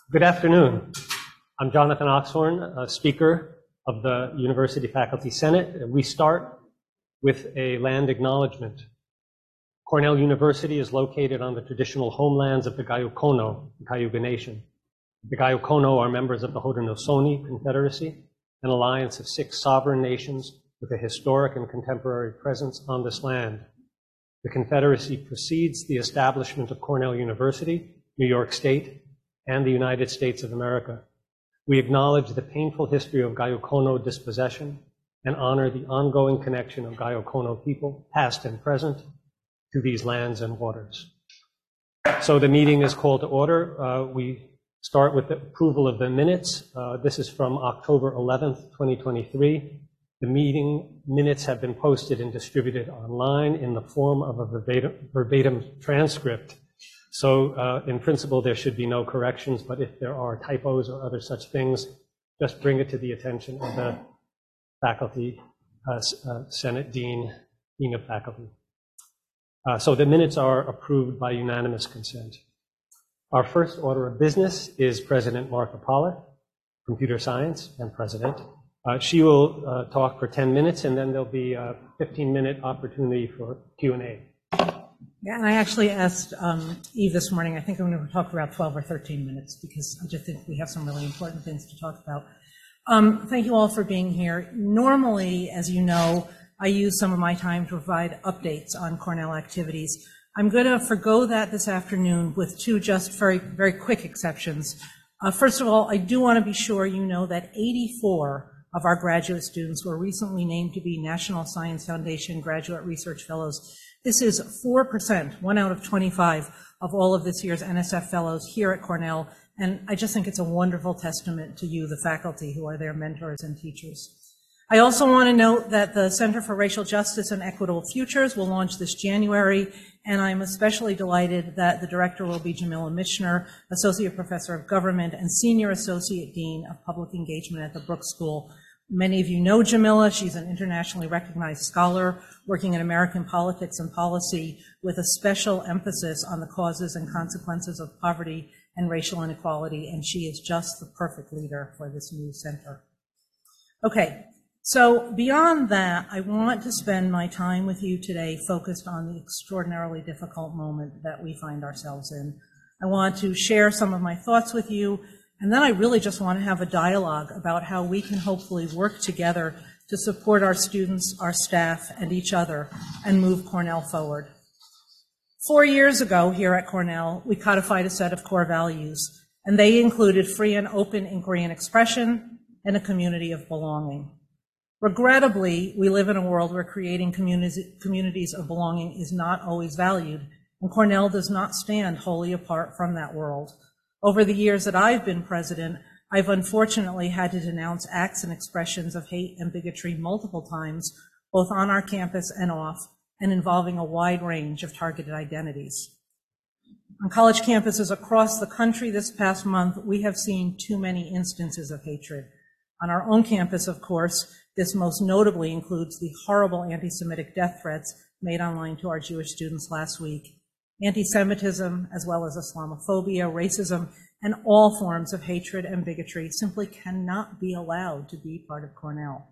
Good afternoon. I'm Jonathan Oxhorn, Speaker of the University Faculty Senate. We start with a land acknowledgement. Cornell University is located on the traditional homelands of the Gayokono, the Cayuga Nation. The Gayokono are members of the Haudenosaunee Confederacy, an alliance of 6 sovereign nations with a historic and contemporary presence on this land. The Confederacy precedes the establishment of Cornell University, New York State, and the United States of America. We acknowledge the painful history of Gayokono dispossession and honor the ongoing connection of Gayokono people, past and present, to these lands and waters. So the meeting is called to order. We start with the approval of the minutes. This is from October 11th, 2023. The meeting minutes have been posted and distributed online in the form of a verbatim transcript. So in principle, there should be no corrections, but if there are typos or other such things, just bring it to the attention of the faculty, Senate Dean of Faculty. So the minutes are approved by unanimous consent. Our first order of business is President Martha Pollack, Computer Science and President. She will talk for 10 minutes, and then there'll be a 15-minute opportunity for Q&A. Yeah, and I actually asked Eve this morning, I think I'm going to talk for about 12 or 13 minutes because I just think we have some really important things to talk about. Thank you all for being here. Normally, as you know, I use some of my time to provide updates on Cornell activities. I'm going to forgo that this afternoon with 2 just very, very quick exceptions. First of all, I do want to be sure you know that 84 of our graduate students were recently named to be National Science Foundation Graduate Research Fellows. This is 4%, 1 out of 25 of all of this year's NSF Fellows here at Cornell, and I just think it's a wonderful testament to you, the faculty, who are their mentors and teachers. I also want to note that the Center for Racial Justice and Equitable Futures will launch this January, and I'm especially delighted that the director will be Jamila Michener, Associate Professor of Government and Senior Associate Dean of Public Engagement at the Brooks School. Many of you know Jamila. She's an internationally recognized scholar working in American politics and policy with a special emphasis on the causes and consequences of poverty and racial inequality, and she is just the perfect leader for this new center. Okay, so beyond that, I want to spend my time with you today focused on the extraordinarily difficult moment that we find ourselves in. I want to share some of my thoughts with you, and then I really just want to have a dialogue about how we can hopefully work together to support our students, our staff, and each other, and move Cornell forward. 4 years ago here at Cornell, we codified a set of core values, and they included free and open inquiry and expression and a community of belonging. Regrettably, we live in a world where creating communities of belonging is not always valued, and Cornell does not stand wholly apart from that world. Over the years that I've been president, I've unfortunately had to denounce acts and expressions of hate and bigotry multiple times, both on our campus and off, and involving a wide range of targeted identities. On college campuses across the country this past month, we have seen too many instances of hatred. On our own campus, of course, this most notably includes the horrible anti-Semitic death threats made online to our Jewish students last week. Anti-Semitism, as well as Islamophobia, racism, and all forms of hatred and bigotry simply cannot be allowed to be part of Cornell.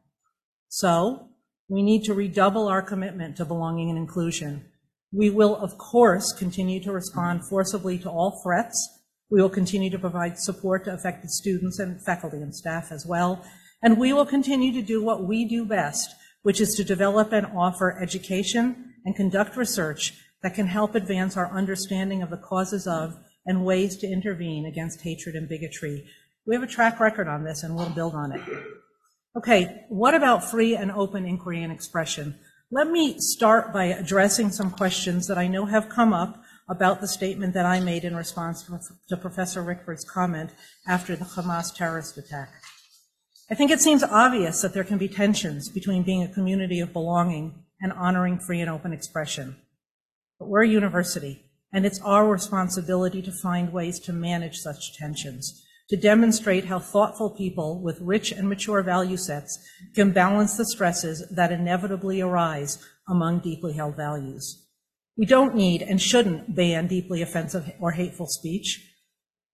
So, we need to redouble our commitment to belonging and inclusion. We will, of course, continue to respond forcibly to all threats. We will continue to provide support to affected students and faculty and staff as well. And we will continue to do what we do best, which is to develop and offer education and conduct research that can help advance our understanding of the causes of and ways to intervene against hatred and bigotry. We have a track record on this, and we'll build on it. Okay, what about free and open inquiry and expression? Let me start by addressing some questions that I know have come up about the statement that I made in response to Professor Rickford's comment after the Hamas terrorist attack. I think it seems obvious that there can be tensions between being a community of belonging and honoring free and open expression. But we're a university, and it's our responsibility to find ways to manage such tensions, to demonstrate how thoughtful people with rich and mature value sets can balance the stresses that inevitably arise among deeply held values. We don't need and shouldn't ban deeply offensive or hateful speech.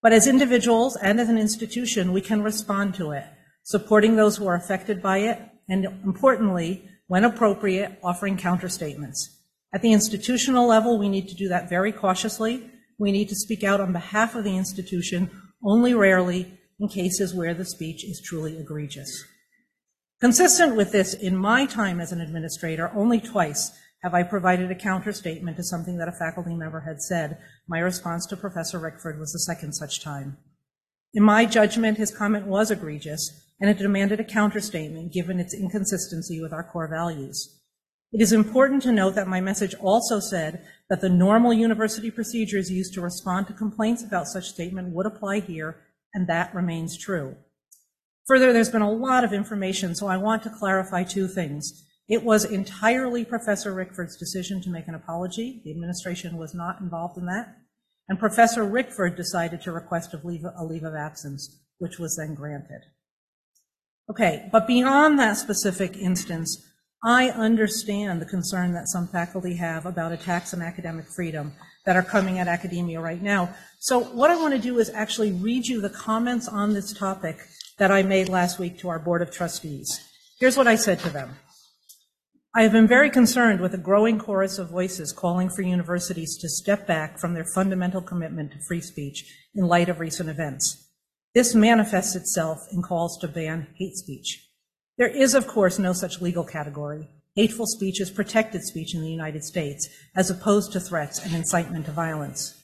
But as individuals and as an institution, we can respond to it, supporting those who are affected by it, and importantly, when appropriate, offering counterstatements. At the institutional level, we need to do that very cautiously. We need to speak out on behalf of the institution only rarely in cases where the speech is truly egregious. Consistent with this, in my time as an administrator, only twice have I provided a counterstatement to something that a faculty member had said. My response to Professor Rickford was the second such time. In my judgment, his comment was egregious, and it demanded a counterstatement given its inconsistency with our core values. It is important to note that my message also said that the normal university procedures used to respond to complaints about such statement would apply here, and that remains true. Further, there's been a lot of information, so I want to clarify two things. It was entirely Professor Rickford's decision to make an apology. The administration was not involved in that. And Professor Rickford decided to request a leave of absence, which was then granted. Okay, but beyond that specific instance, I understand the concern that some faculty have about attacks on academic freedom that are coming at academia right now. So what I want to do is actually read you the comments on this topic that I made last week to our Board of Trustees. Here's what I said to them. I have been very concerned with a growing chorus of voices calling for universities to step back from their fundamental commitment to free speech in light of recent events. This manifests itself in calls to ban hate speech. There is, of course, no such legal category. Hateful speech is protected speech in the United States, as opposed to threats and incitement to violence.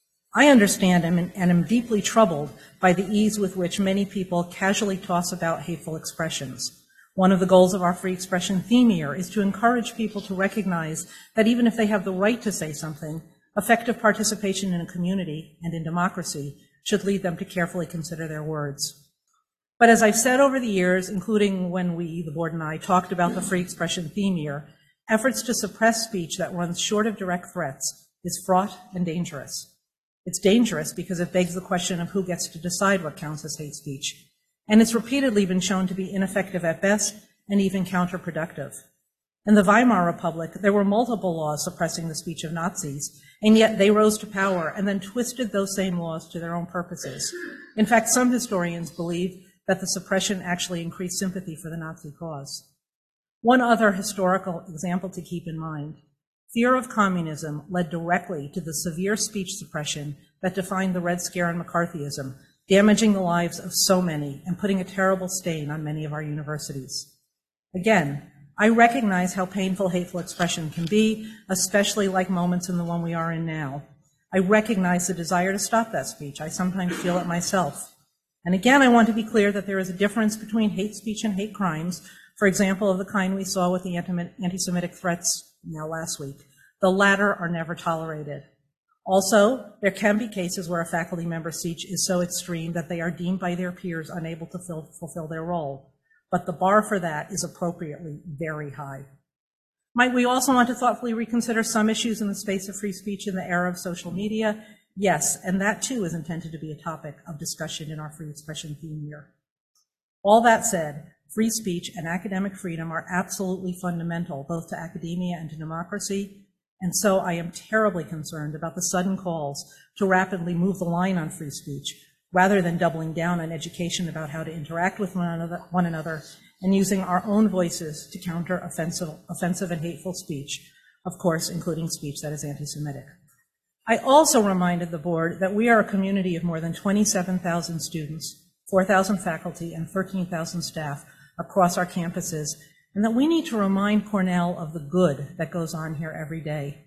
I understand and am deeply troubled by the ease with which many people casually toss about hateful expressions. One of the goals of our free expression theme year is to encourage people to recognize that even if they have the right to say something, effective participation in a community and in democracy should lead them to carefully consider their words. But as I've said over the years, including when we, the board and I, talked about the free expression theme year, efforts to suppress speech that runs short of direct threats is fraught and dangerous. It's dangerous because it begs the question of who gets to decide what counts as hate speech. And it's repeatedly been shown to be ineffective at best and even counterproductive. In the Weimar Republic, there were multiple laws suppressing the speech of Nazis, and yet they rose to power and then twisted those same laws to their own purposes. In fact, some historians believe that the suppression actually increased sympathy for the Nazi cause. One other historical example to keep in mind: fear of communism led directly to the severe speech suppression that defined the Red Scare and McCarthyism, damaging the lives of so many and putting a terrible stain on many of our universities. Again, I recognize how painful hateful expression can be, especially like moments in the one we are in now. I recognize the desire to stop that speech. I sometimes feel it myself. And again, I want to be clear that there is a difference between hate speech and hate crimes, for example, of the kind we saw with the anti-Semitic threats last week. The latter are never tolerated. Also, there can be cases where a faculty member's speech is so extreme that they are deemed by their peers unable to fulfill their role. But the bar for that is appropriately very high. Might we also want to thoughtfully reconsider some issues in the space of free speech in the era of social media? Yes, and that too is intended to be a topic of discussion in our free expression theme year. All that said, free speech and academic freedom are absolutely fundamental, both to academia and to democracy. And so I am terribly concerned about the sudden calls to rapidly move the line on free speech, rather than doubling down on education about how to interact with one another and using our own voices to counter offensive and hateful speech, of course, including speech that is anti-Semitic. I also reminded the board that we are a community of more than 27,000 students, 4,000 faculty, and 13,000 staff across our campuses, and that we need to remind Cornell of the good that goes on here every day.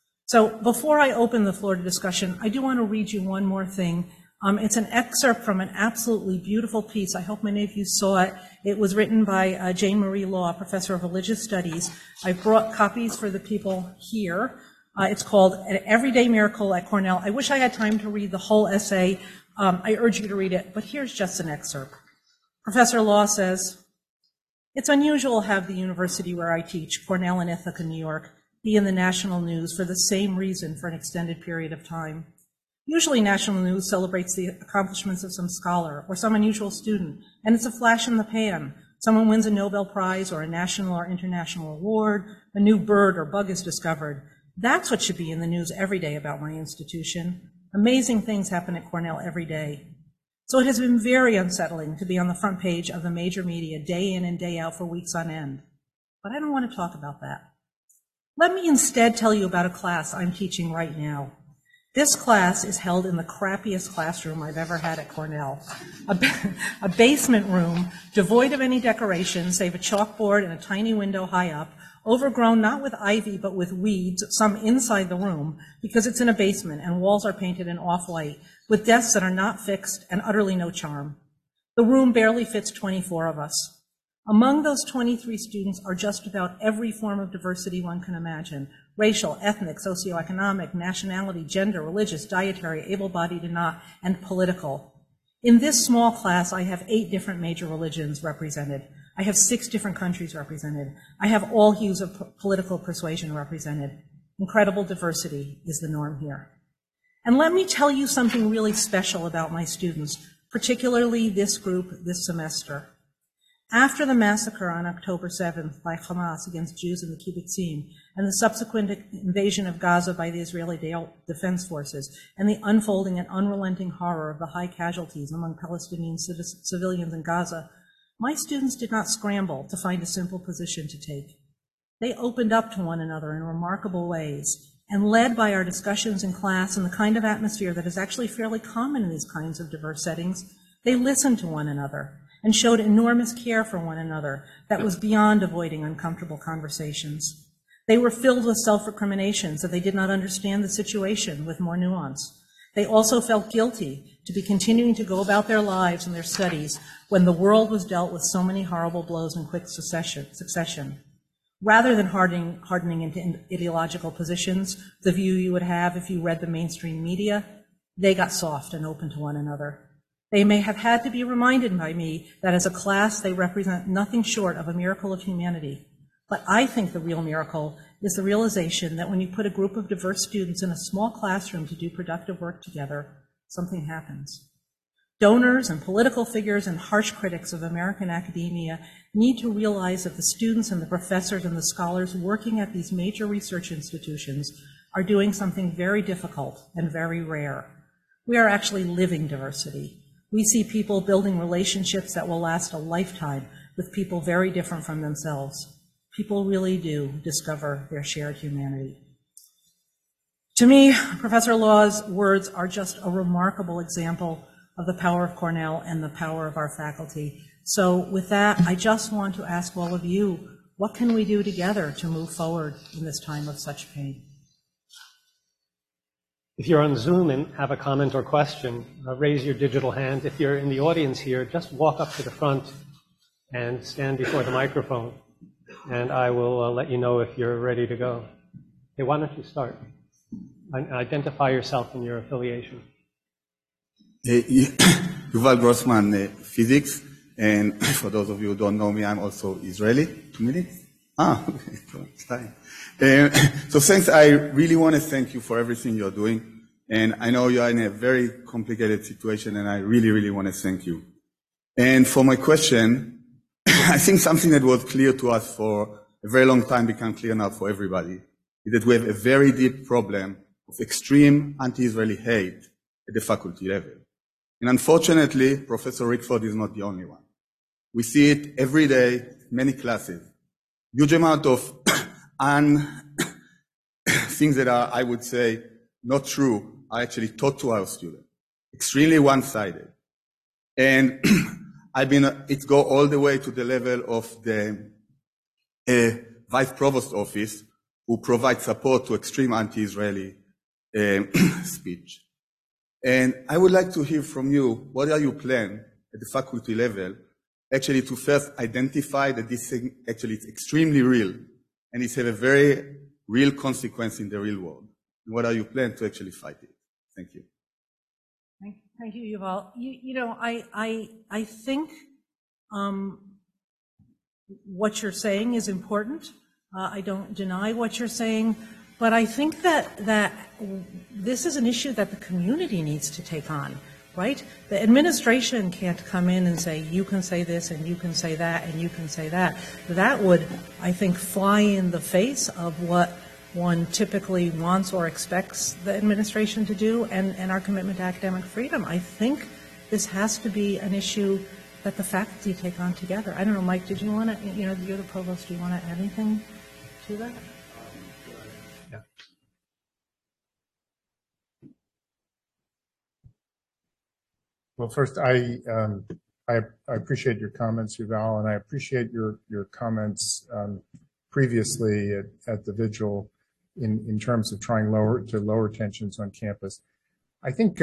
So before I open the floor to discussion, I do want to read you one more thing. It's an excerpt from an absolutely beautiful piece. I hope many of you saw it. It was written by Jane Marie Law, professor of religious studies. I brought copies for the people here. It's called An Everyday Miracle at Cornell. I wish I had time to read the whole essay. I urge you to read it, but here's just an excerpt. Professor Law says, "It's unusual to have the university where I teach, Cornell in Ithaca, New York, be in the national news for the same reason for an extended period of time. Usually national news celebrates the accomplishments of some scholar or some unusual student, and it's a flash in the pan. Someone wins a Nobel Prize or a national or international award, a new bird or bug is discovered. That's what should be in the news every day about my institution. Amazing things happen at Cornell every day. So it has been very unsettling to be on the front page of the major media day in and day out for weeks on end. But I don't want to talk about that. Let me instead tell you about a class I'm teaching right now. This class is held in the crappiest classroom I've ever had at Cornell, a basement room devoid of any decorations save a chalkboard and a tiny window high up, overgrown not with ivy but with weeds, some inside the room, because it's in a basement and walls are painted in off-white, with desks that are not fixed and utterly no charm. The room barely fits 24 of us. Among those 23 students are just about every form of diversity one can imagine: racial, ethnic, socioeconomic, nationality, gender, religious, dietary, able-bodied and not, and political. In this small class, I have 8 different major religions represented. I have 6 different countries represented. I have all hues of political persuasion represented. Incredible diversity is the norm here. And let me tell you something really special about my students, particularly this group this semester. After the massacre on October 7th by Hamas against Jews in the Kibbutzim and the subsequent invasion of Gaza by the Israeli Defense Forces and the unfolding and unrelenting horror of the high casualties among Palestinian civilians in Gaza, my students did not scramble to find a simple position to take. They opened up to one another in remarkable ways, and led by our discussions in class and the kind of atmosphere that is actually fairly common in these kinds of diverse settings, they listened to one another and showed enormous care for one another that was beyond avoiding uncomfortable conversations. They were filled with self-recriminations that they did not understand the situation with more nuance. They also felt guilty to be continuing to go about their lives and their studies when the world was dealt with so many horrible blows in quick succession. Rather than hardening into ideological positions, the view you would have if you read the mainstream media, they got soft and open to one another. They may have had to be reminded by me that as a class they represent nothing short of a miracle of humanity. But I think the real miracle is the realization that when you put a group of diverse students in a small classroom to do productive work together, something happens. Donors and political figures and harsh critics of American academia need to realize that the students and the professors and the scholars working at these major research institutions are doing something very difficult and very rare. We are actually living diversity. We see people building relationships that will last a lifetime with people very different from themselves. People really do discover their shared humanity. To me, Professor Law's words are just a remarkable example of the power of Cornell and the power of our faculty. So with that, I just want to ask all of you, what can we do together to move forward in this time of such pain? If you're on Zoom and have a comment or question, raise your digital hand. If you're in the audience here, just walk up to the front and stand before the microphone, and I will let you know if you're ready to go. Okay, why don't you start? Identify yourself and your affiliation. Yuval Grossman, physics, and for those of you who don't know me, I'm also Israeli. 2 minutes? Okay, it's time. So thanks, I really want to thank you for everything you're doing. And I know you're in a very complicated situation, and I really, really want to thank you. And for my question, I think something that was clear to us for a very long time became clear now for everybody, is that we have a very deep problem of extreme anti-Israeli hate at the faculty level. And unfortunately, Professor Rickford is not the only one. We see it every day, many classes. Huge amount of things that are, I would say, not true are actually taught to our students. Extremely one-sided. And it goes all the way to the level of the Vice Provost Office, who provides support to extreme anti-Israeli speech. And I would like to hear from you, what are your plans at the faculty level, actually to first identify that this thing actually is extremely real, and it's have a very real consequence in the real world. And what are your plans to actually fight it? Thank you. Thank you, Yuval. You know, I think what you're saying is important. I don't deny what you're saying, but I think that this is an issue that the community needs to take on, right? The administration can't come in and say, you can say this and you can say that and you can say that. That would, I think, fly in the face of what one typically wants or expects the administration to do, and our commitment to academic freedom. I think this has to be an issue that the faculty take on together. I don't know, Mike, did you want to, you're the provost, do you want to add anything to that? Yeah. Well, first, I appreciate your comments, Yuval, and I appreciate your comments previously at the vigil in terms of trying to lower tensions on campus. I think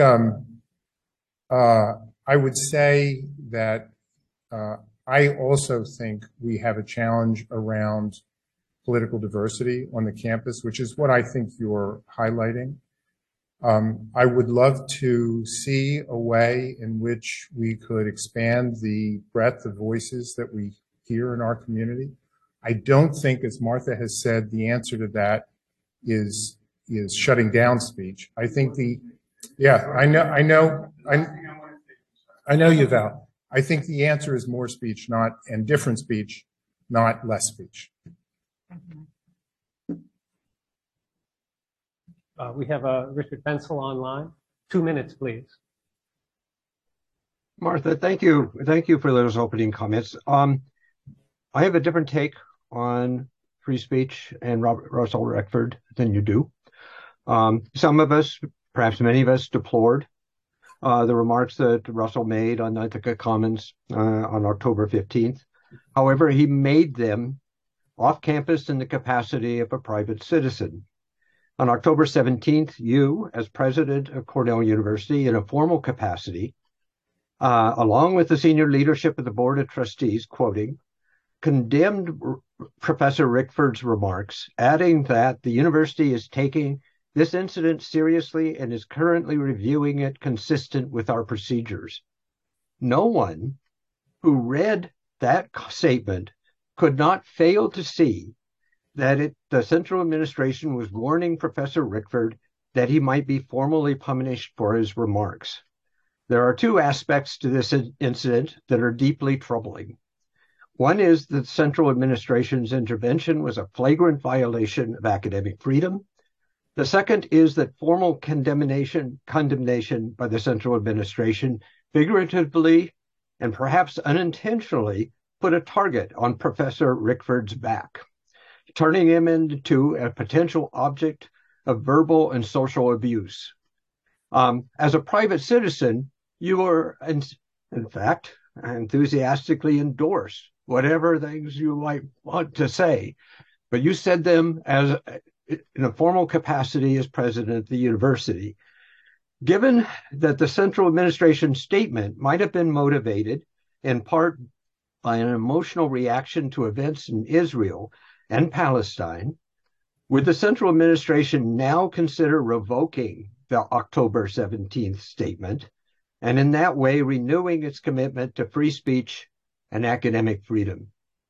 I would say that I also think we have a challenge around political diversity on the campus, which is what I think you're highlighting. I would love to see a way in which we could expand the breadth of voices that we hear in our community. I don't think, as Martha has said, the answer to that is shutting down speech. I think I know, Yuval. I think the answer is more speech, and different speech, not less speech. We have Richard Bensel online. 2 minutes, please. Martha, thank you. Thank you for those opening comments. I have a different take on free speech and Russell Rickford than you do. Some of us, perhaps many of us, deplored the remarks that Russell made on Ithaca Commons on October 15th. However, he made them off campus in the capacity of a private citizen. On October 17th, you, as president of Cornell University in a formal capacity, along with the senior leadership of the Board of Trustees, quoting, condemned Professor Rickford's remarks, adding that the university is taking this incident seriously and is currently reviewing it consistent with our procedures. No one who read that statement could not fail to see that the central administration was warning Professor Rickford that he might be formally punished for his remarks. There are two aspects to this incident that are deeply troubling. One is that central administration's intervention was a flagrant violation of academic freedom. The second is that formal condemnation by the central administration figuratively and perhaps unintentionally put a target on Professor Rickford's back, turning him into a potential object of verbal and social abuse. As a private citizen, you were, in fact, enthusiastically endorsed whatever things you might want to say, but you said them in a formal capacity as president of the university. Given that the central administration statement might have been motivated in part by an emotional reaction to events in Israel and Palestine, would the central administration now consider revoking the October 17th statement and in that way renewing its commitment to free speech and academic freedom?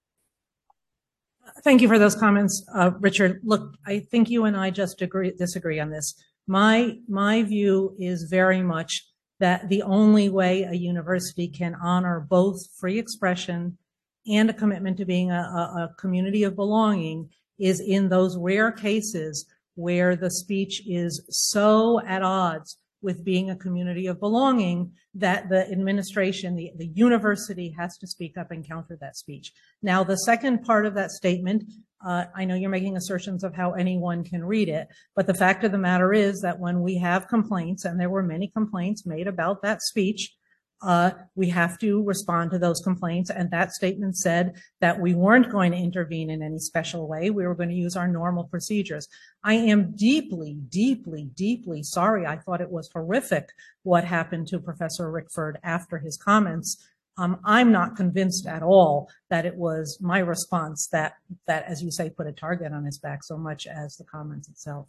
Thank you for those comments, Richard. Look, I think you and I just disagree on this. My view is very much that the only way a university can honor both free expression and a commitment to being a community of belonging is in those rare cases where the speech is so at odds with being a community of belonging that the administration, the university has to speak up and counter that speech. Now, the second part of that statement, I know you're making assertions of how anyone can read it, but the fact of the matter is that when we have complaints, and there were many complaints made about that speech, we have to respond to those complaints. And that statement said that we weren't going to intervene in any special way. We were going to use our normal procedures. I am deeply, deeply, deeply sorry. I thought it was horrific what happened to Professor Rickford after his comments. I'm not convinced at all that it was my response that, as you say, put a target on his back so much as the comments itself.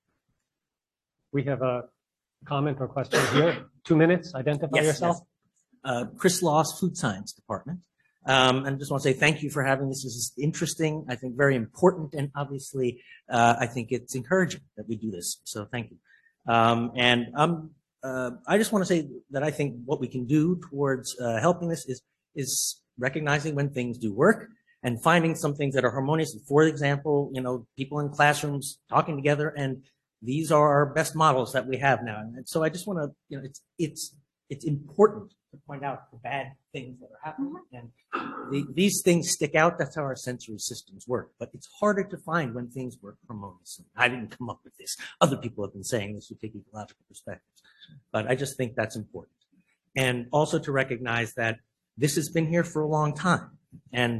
We have a comment or question here. 2 minutes. Identify yourself. Yes. Chris Loss, Food Science Department. And I just want to say thank you for having this. This is interesting, I think very important, and obviously I think it's encouraging that we do this. So thank you. I just want to say that I think what we can do towards helping this is recognizing when things do work and finding some things that are harmonious. For example, people in classrooms talking together, and these are our best models that we have now. And so I just want to, it's important to point out the bad things that are happening. And these things stick out. That's how our sensory systems work. But it's harder to find when things work harmoniously. I didn't come up with this. Other people have been saying this who take ecological perspectives. But I just think that's important. And also to recognize that this has been here for a long time. And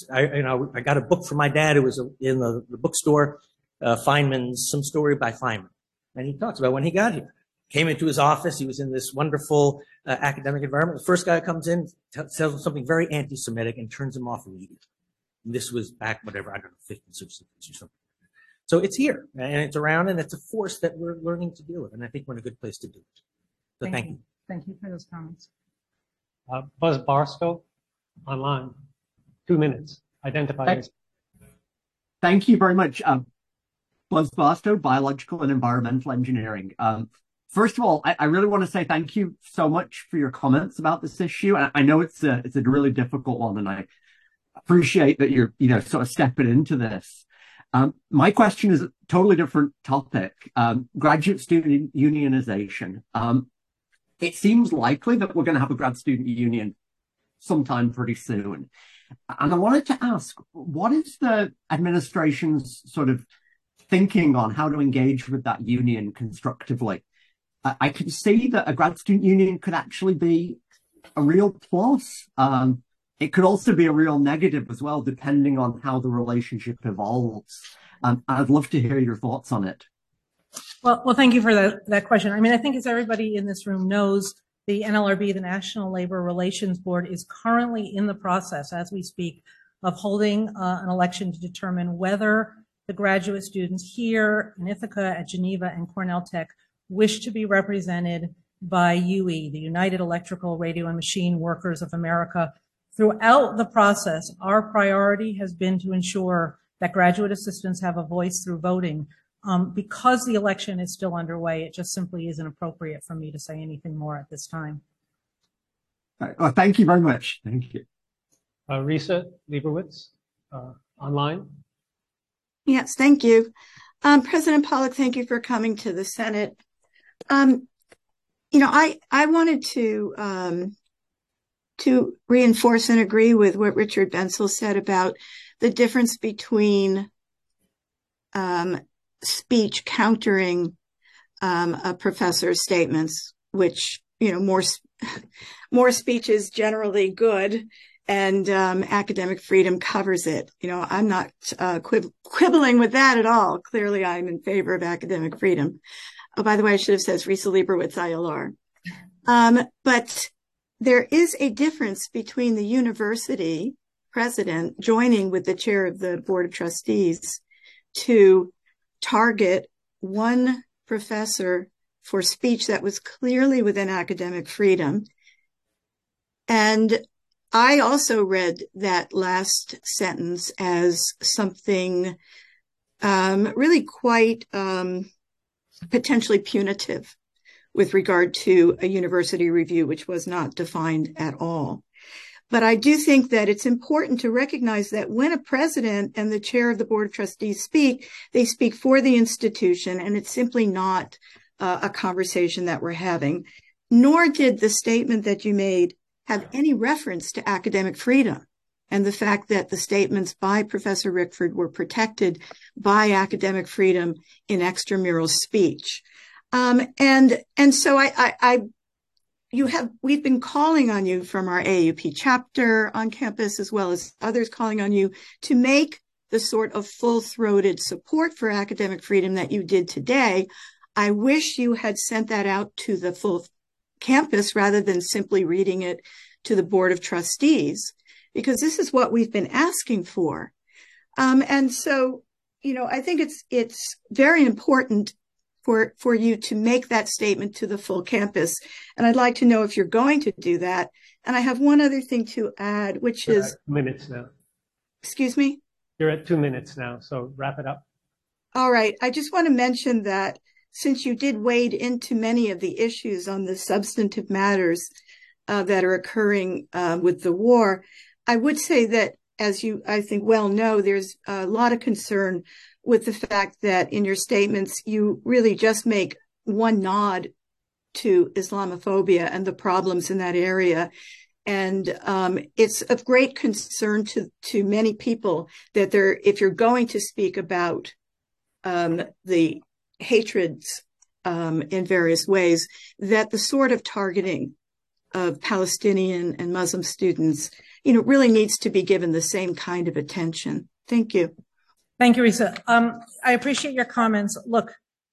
I got a book from my dad. It was in the bookstore, Feynman's Some Story by Feynman. And he talks about when he got here. Came into his office. He was in this wonderful academic environment. The first guy comes in, tells him something very anti-Semitic, and turns him off immediately. And this was back, whatever, I don't know, 50s or 60s or something. So it's here, and it's around, and it's a force that we're learning to deal with. And I think we're in a good place to do it. So thank you. Thank you for those comments. Buzz Barstow, online. 2 minutes. Identify yourself. Thank you very much. Buzz Barstow, Biological and Environmental Engineering. First of all, I really want to say thank you so much for your comments about this issue. I know it's a really difficult one, and I appreciate that you're sort of stepping into this. My question is a totally different topic. Graduate student unionization. It seems likely that we're going to have a grad student union sometime pretty soon. And I wanted to ask, what is the administration's sort of thinking on how to engage with that union constructively? I can see that a grad student union could actually be a real plus. It could also be a real negative as well, depending on how the relationship evolves. I'd love to hear your thoughts on it. Well, thank you for that question. I mean, I think as everybody in this room knows, the NLRB, the National Labor Relations Board, is currently in the process, as we speak, of holding an election to determine whether the graduate students here in Ithaca, at Geneva, and Cornell Tech wish to be represented by UE, the United Electrical, Radio, and Machine Workers of America. Throughout the process, our priority has been to ensure that graduate assistants have a voice through voting. Because the election is still underway, it just simply isn't appropriate for me to say anything more at this time. Well, thank you very much. Thank you. Risa Leibowitz, online. Yes, thank you. President Pollack, thank you for coming to the Senate. I wanted to reinforce and agree with what Richard Bensel said about the difference between speech countering a professor's statements, which, more speech is generally good, and academic freedom covers it. I'm not quibbling with that at all. Clearly, I'm in favor of academic freedom. Oh, by the way, I should have said Risa Leibowitz, ILR. But there is a difference between the university president joining with the chair of the Board of Trustees to target one professor for speech that was clearly within academic freedom. And I also read that last sentence as something really quite potentially punitive with regard to a university review, which was not defined at all. But I do think that it's important to recognize that when a president and the chair of the Board of Trustees speak, they speak for the institution, and it's simply not a conversation that we're having. Nor did the statement that you made have any reference to academic freedom and the fact that the statements by Professor Rickford were protected by academic freedom in extramural speech. And so we've been calling on you from our AUP chapter on campus, as well as others calling on you to make the sort of full-throated support for academic freedom that you did today. I wish you had sent that out to the full campus rather than simply reading it to the Board of Trustees, because this is what we've been asking for. And so, I think it's very important for you to make that statement to the full campus. And I'd like to know if you're going to do that. And I have one other thing to add, which is... 2 minutes now. Excuse me? You're at 2 minutes now, so wrap it up. All right. I just want to mention that since you did wade into many of the issues on the substantive matters that are occurring with the war, I would say that as you, I think, well know, there's a lot of concern with the fact that in your statements, you really just make one nod to Islamophobia and the problems in that area. And it's of great concern to many people that if you're going to speak about the hatreds in various ways, that the sort of targeting of Palestinian and Muslim students, really needs to be given the same kind of attention. Thank you. Thank you, Risa. I appreciate your comments. Look,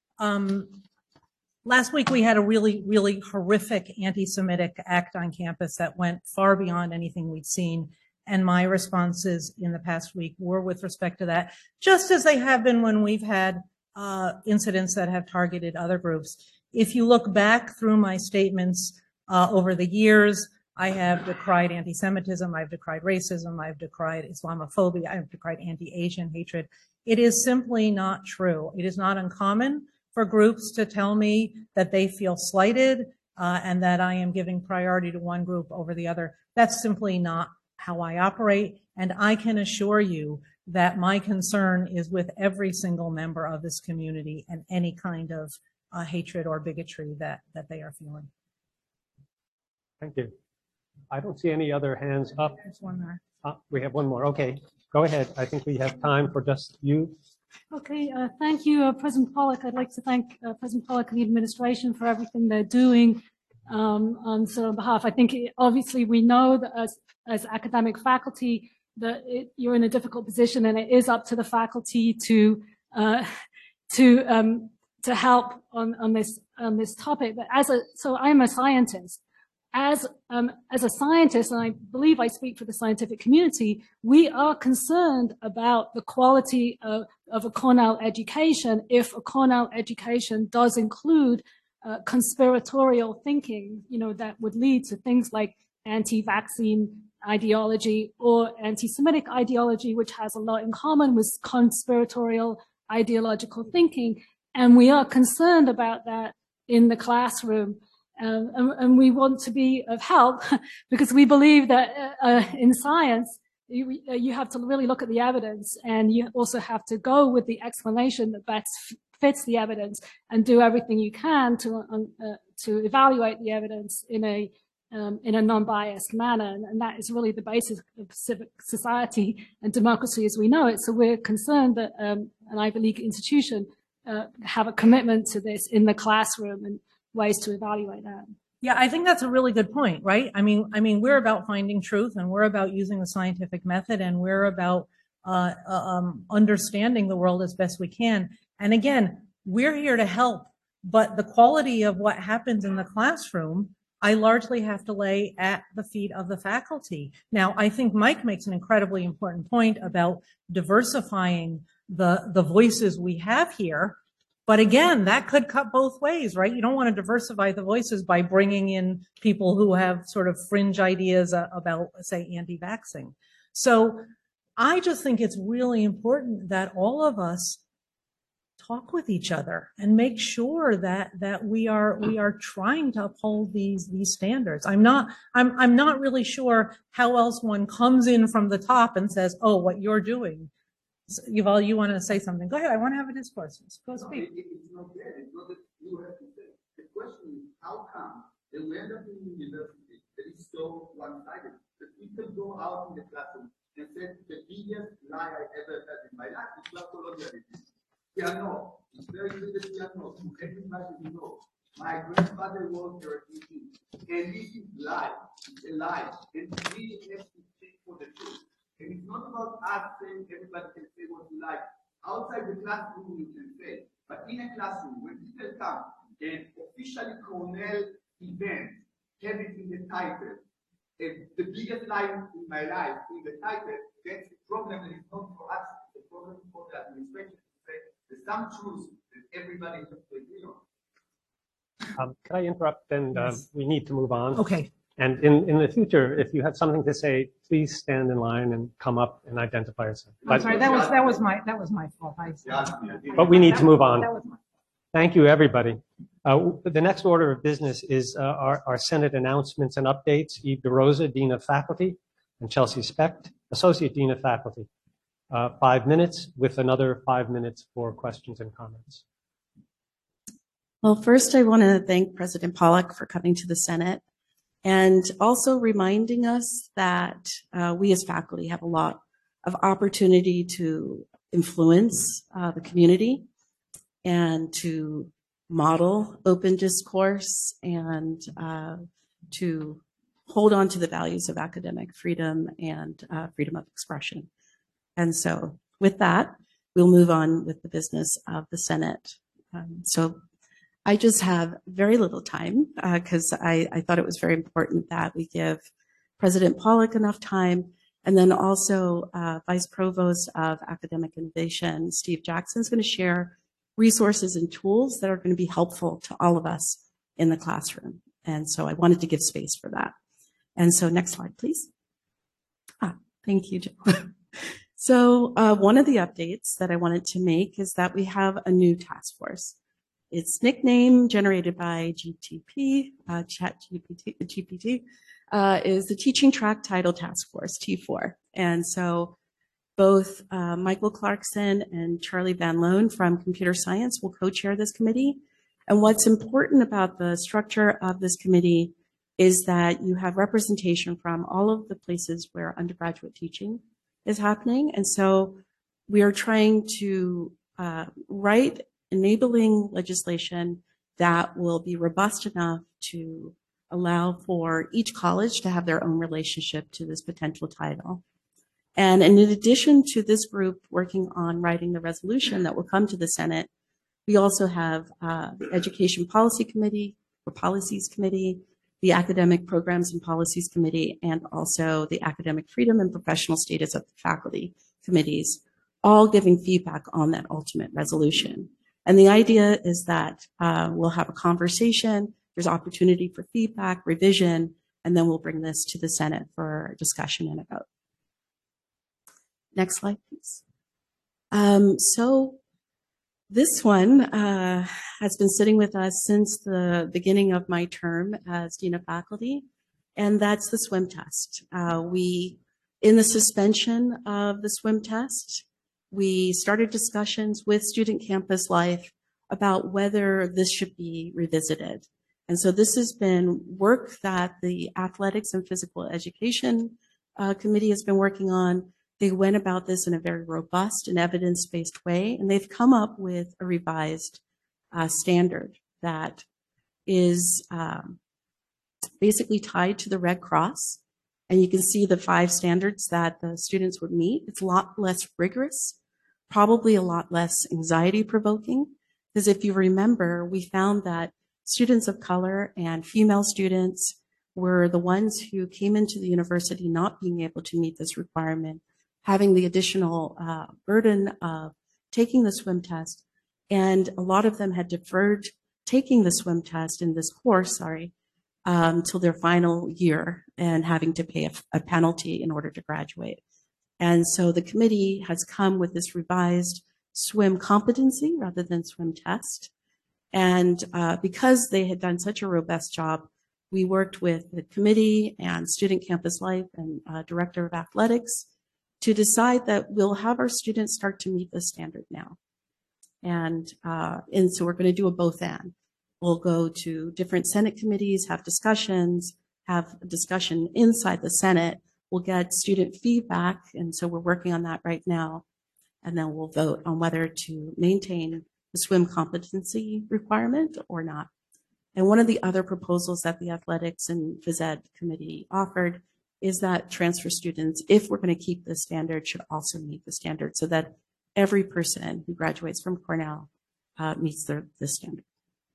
last week we had a really, really horrific anti-Semitic act on campus that went far beyond anything we'd seen. And my responses in the past week were with respect to that, just as they have been when we've had incidents that have targeted other groups. If you look back through my statements over the years, I have decried anti-Semitism, I've decried racism, I've decried Islamophobia, I've decried anti-Asian hatred. It is simply not true. It is not uncommon for groups to tell me that they feel slighted and that I am giving priority to one group over the other. That's simply not how I operate. And I can assure you that my concern is with every single member of this community and any kind of hatred or bigotry that they are feeling. Thank you. I don't see any other hands up. There's one there. We have one more. Okay, go ahead. I think we have time for just you. Okay, thank you, President Pollack. I'd like to thank President Pollack and the administration for everything they're doing on behalf. I think obviously we know that as academic faculty that you're in a difficult position, and it is up to the faculty to help on this topic. But so I'm a scientist. As a scientist, and I believe I speak for the scientific community, we are concerned about the quality of a Cornell education if a Cornell education does include conspiratorial thinking, that would lead to things like anti-vaccine ideology or anti-Semitic ideology, which has a lot in common with conspiratorial ideological thinking. And we are concerned about that in the classroom. And we want to be of help because we believe that in science, you have to really look at the evidence, and you also have to go with the explanation that best fits the evidence and do everything you can to evaluate the evidence in a non-biased manner. And that is really the basis of civic society and democracy as we know it. So we're concerned that an Ivy League institution have a commitment to this in the classroom and ways to evaluate that. Yeah, I think that's a really good point, right? I mean, we're about finding truth, and we're about using the scientific method, and we're about understanding the world as best we can. And again, we're here to help, but the quality of what happens in the classroom, I largely have to lay at the feet of the faculty. Now, I think Mike makes an incredibly important point about diversifying the voices we have here. But again, that could cut both ways, right? You don't want to diversify the voices by bringing in people who have sort of fringe ideas about, say, anti-vaxxing. So I just think it's really important that all of us talk with each other and make sure that we are trying to uphold these standards. I'm not really sure how else one comes in from the top and says, oh, what you're doing. Yuval, you want to say something? Go ahead. I want to have a discourse. Go speak. It's not there. It's not that you have to say. The question is, how come that we end up in university that is so one-sided that people go out in the classroom and say the biggest lie I ever heard in my life is colonialism. Piano. It's very good at piano. Everybody knows. My grandfather was a refugee, and this is lie. It's a lie, and we have to speak for the truth. And it's not about us saying everybody can say what you like. Outside the classroom, you can say. But in a classroom, when people come and officially Cornell event, have it in the title, the biggest line in my life in the title, that's the problem, and it's not for us, it's a problem for the administration to say there's some truth that everybody has to agree on. Can I interrupt? Then Yes. we need to move on. Okay. And in the future, if you have something to say, please stand in line and come up and identify yourself. I'm sorry, that was my fault. But we need to move on. That was my Thank you, everybody. The next order of business is our Senate announcements and updates. Eve DeRosa, Dean of Faculty, and Chelsea Specht, Associate Dean of Faculty. 5 minutes with another 5 minutes for questions and comments. Well, first, I want to thank President Pollock for coming to the Senate and also reminding us that we as faculty have a lot of opportunity to influence the community and to model open discourse and to hold on to the values of academic freedom and freedom of expression. And so with that, we'll move on with the business of the Senate. So I just have very little time because I thought it was very important that we give President Pollock enough time. And then also Vice Provost of Academic Innovation, Steve Jackson, is going to share resources and tools that are going to be helpful to all of us in the classroom. And so I wanted to give space for that. And so next slide, please. Thank you, Jill. So one of the updates that I wanted to make is that we have a new task force. Its nickname, generated by GTP, ChatGPT, is the Teaching Track Title Task Force, T4. And so both Michael Clarkson and Charlie Van Loan from Computer Science will co-chair this committee. And what's important about the structure of this committee is that you have representation from all of the places where undergraduate teaching is happening. And so we are trying to write enabling legislation that will be robust enough to allow for each college to have their own relationship to this potential title. And in addition to this group working on writing the resolution that will come to the Senate, we also have the Education Policy Committee, or Policies Committee, the Academic Programs and Policies Committee, and also the Academic Freedom and Professional Status of the Faculty Committees, all giving feedback on that ultimate resolution. And the idea is that we'll have a conversation, there's opportunity for feedback, revision, and then we'll bring this to the Senate for discussion and a vote. Next slide, please. So this one has been sitting with us since the beginning of my term as Dean of Faculty, and that's the swim test. In the suspension of the swim test, we started discussions with Student Campus Life about whether this should be revisited. And so this has been work that the Athletics and Physical Education Committee has been working on. They went about this in a very robust and evidence-based way, and they've come up with a revised standard that is basically tied to the Red Cross. And you can see the 5 standards that the students would meet. It's a lot less rigorous, probably a lot less anxiety-provoking, because if you remember, we found that students of color and female students were the ones who came into the university not being able to meet this requirement, having the additional burden of taking the swim test. And a lot of them had deferred taking the swim test in this course, till their final year and having to pay a penalty in order to graduate. And so the committee has come with this revised swim competency rather than swim test. And because they had done such a robust job, we worked with the committee and Student Campus Life and Director of Athletics to decide that we'll have our students start to meet the standard now. And so we're going to do a both and. We'll go to different Senate committees, have discussions, have a discussion inside the Senate. We'll get student feedback, and so we're working on that right now. And then we'll vote on whether to maintain the swim competency requirement or not. And one of the other proposals that the Athletics and Phys Ed Committee offered is that transfer students, if we're going to keep the standard, should also meet the standard so that every person who graduates from Cornell meets the standard.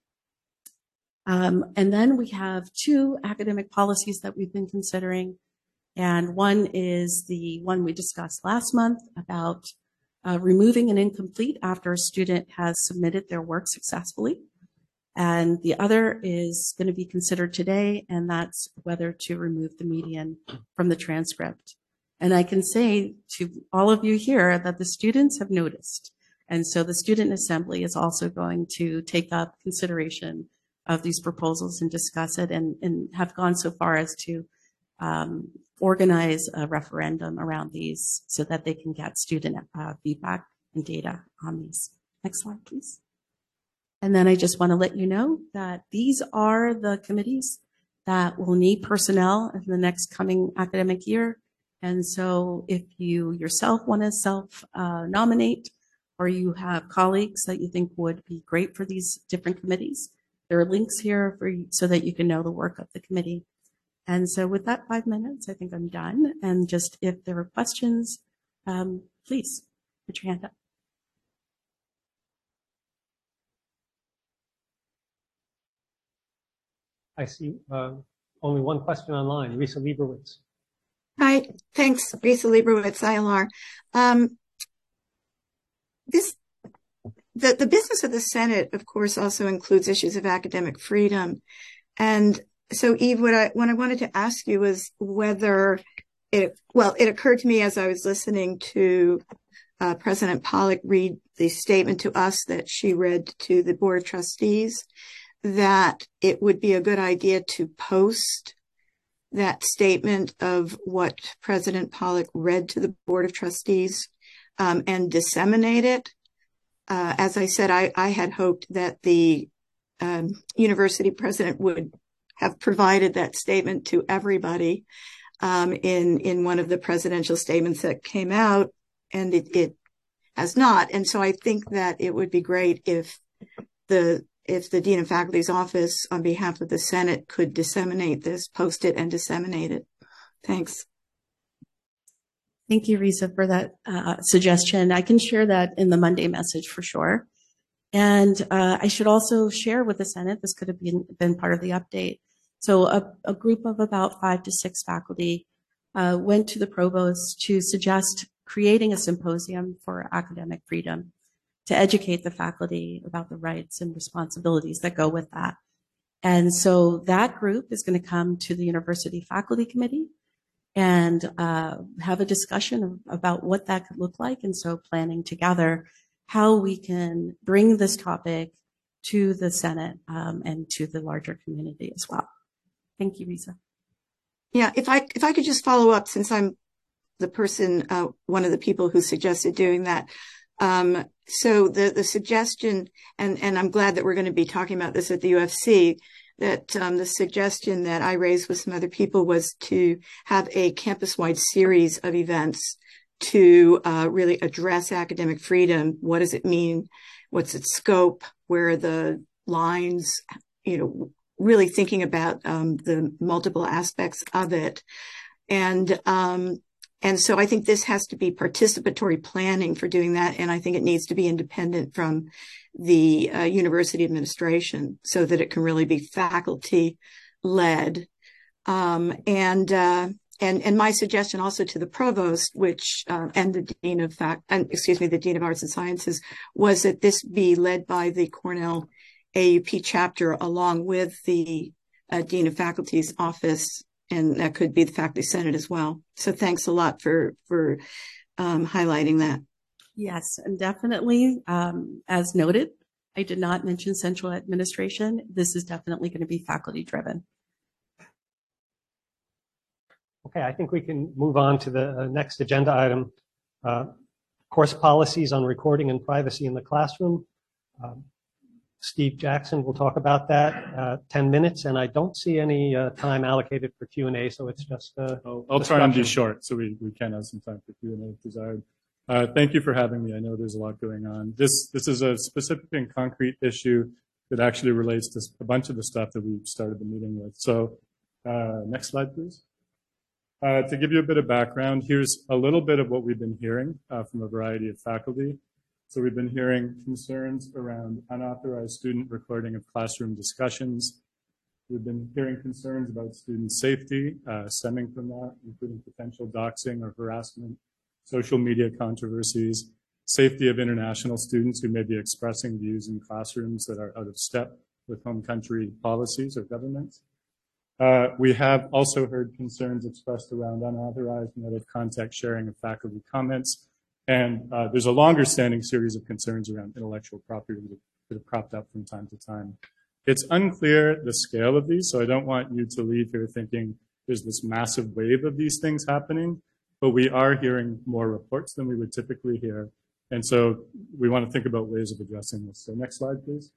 And then we have 2 academic policies that we've been considering. And one is the one we discussed last month about removing an incomplete after a student has submitted their work successfully. And the other is going to be considered today, and that's whether to remove the median from the transcript. And I can say to all of you here that the students have noticed. And so the Student Assembly is also going to take up consideration of these proposals and discuss it, and have gone so far as to organize a referendum around these so that they can get student feedback and data on these. Next slide, please. And then I just want to let you know that these are the committees that will need personnel in the next coming academic year. And so if you yourself want to self-nominate or you have colleagues that you think would be great for these different committees, there are links here for you so that you can know the work of the committee. And so with that 5 minutes, I think I'm done. And just if there are questions, please put your hand up. I see only one question online. Risa Lieberwitz. Hi, thanks, Risa Lieberwitz, ILR. The business of the Senate, of course, also includes issues of academic freedom. And so, Eve, what I wanted to ask you was whether it occurred to me as I was listening to President Pollock read the statement to us that she read to the Board of Trustees, that it would be a good idea to post that statement of what President Pollock read to the Board of Trustees and disseminate it. As I said, I had hoped that the university president would have provided that statement to everybody in one of the presidential statements that came out, and it has not. And so I think that it would be great if the Dean of Faculty's office, on behalf of the Senate, could disseminate this, post it and disseminate it. Thanks. Thank you, Risa, for that suggestion. I can share that in the Monday message for sure. And I should also share with the Senate, this could have been part of the update. So a group of about 5 to 6 faculty went to the provost to suggest creating a symposium for academic freedom to educate the faculty about the rights and responsibilities that go with that. And so that group is going to come to the University Faculty Committee and have a discussion about what that could look like. And so planning together how we can bring this topic to the Senate and to the larger community as well. Thank you, Risa. Yeah, if I could just follow up, since I'm the person, one of the people who suggested doing that. So the suggestion, and I'm glad that we're going to be talking about this at the UFC, that the suggestion that I raised with some other people was to have a campus-wide series of events to really address academic freedom. What does it mean? What's its scope? Where are the lines? Really thinking about the multiple aspects of it. And so I think this has to be participatory planning for doing that. And I think it needs to be independent from the university administration so that it can really be faculty led. And my suggestion also to the provost, which, and the dean of the dean of arts and sciences, was that this be led by the Cornell AUP chapter along with the dean of faculty's office. And that could be the faculty senate as well. So thanks a lot for highlighting that. Yes, and definitely, as noted, I did not mention central administration. This is definitely going to be faculty driven. Okay, I think we can move on to the next agenda item. Course policies on recording and privacy in the classroom. Steve Jackson will talk about that 10 minutes, and I don't see any time allocated for Q&A, so it's just I'll try and be short so we can have some time for Q&A if desired. Thank you for having me. I know there's a lot going on. This is a specific and concrete issue that actually relates to a bunch of the stuff that we started the meeting with. So next slide, please. To give you a bit of background, here's a little bit of what we've been hearing from a variety of faculty. So we've been hearing concerns around unauthorized student recording of classroom discussions. We've been hearing concerns about student safety stemming from that, including potential doxing or harassment, social media controversies, safety of international students who may be expressing views in classrooms that are out of step with home country policies or governments. We have also heard concerns expressed around unauthorized and out of context sharing of faculty comments. And there's a longer standing series of concerns around intellectual property that have cropped up from time to time. It's unclear the scale of these, so I don't want you to leave here thinking there's this massive wave of these things happening, but we are hearing more reports than we would typically hear. And so we want to think about ways of addressing this. So next slide, please.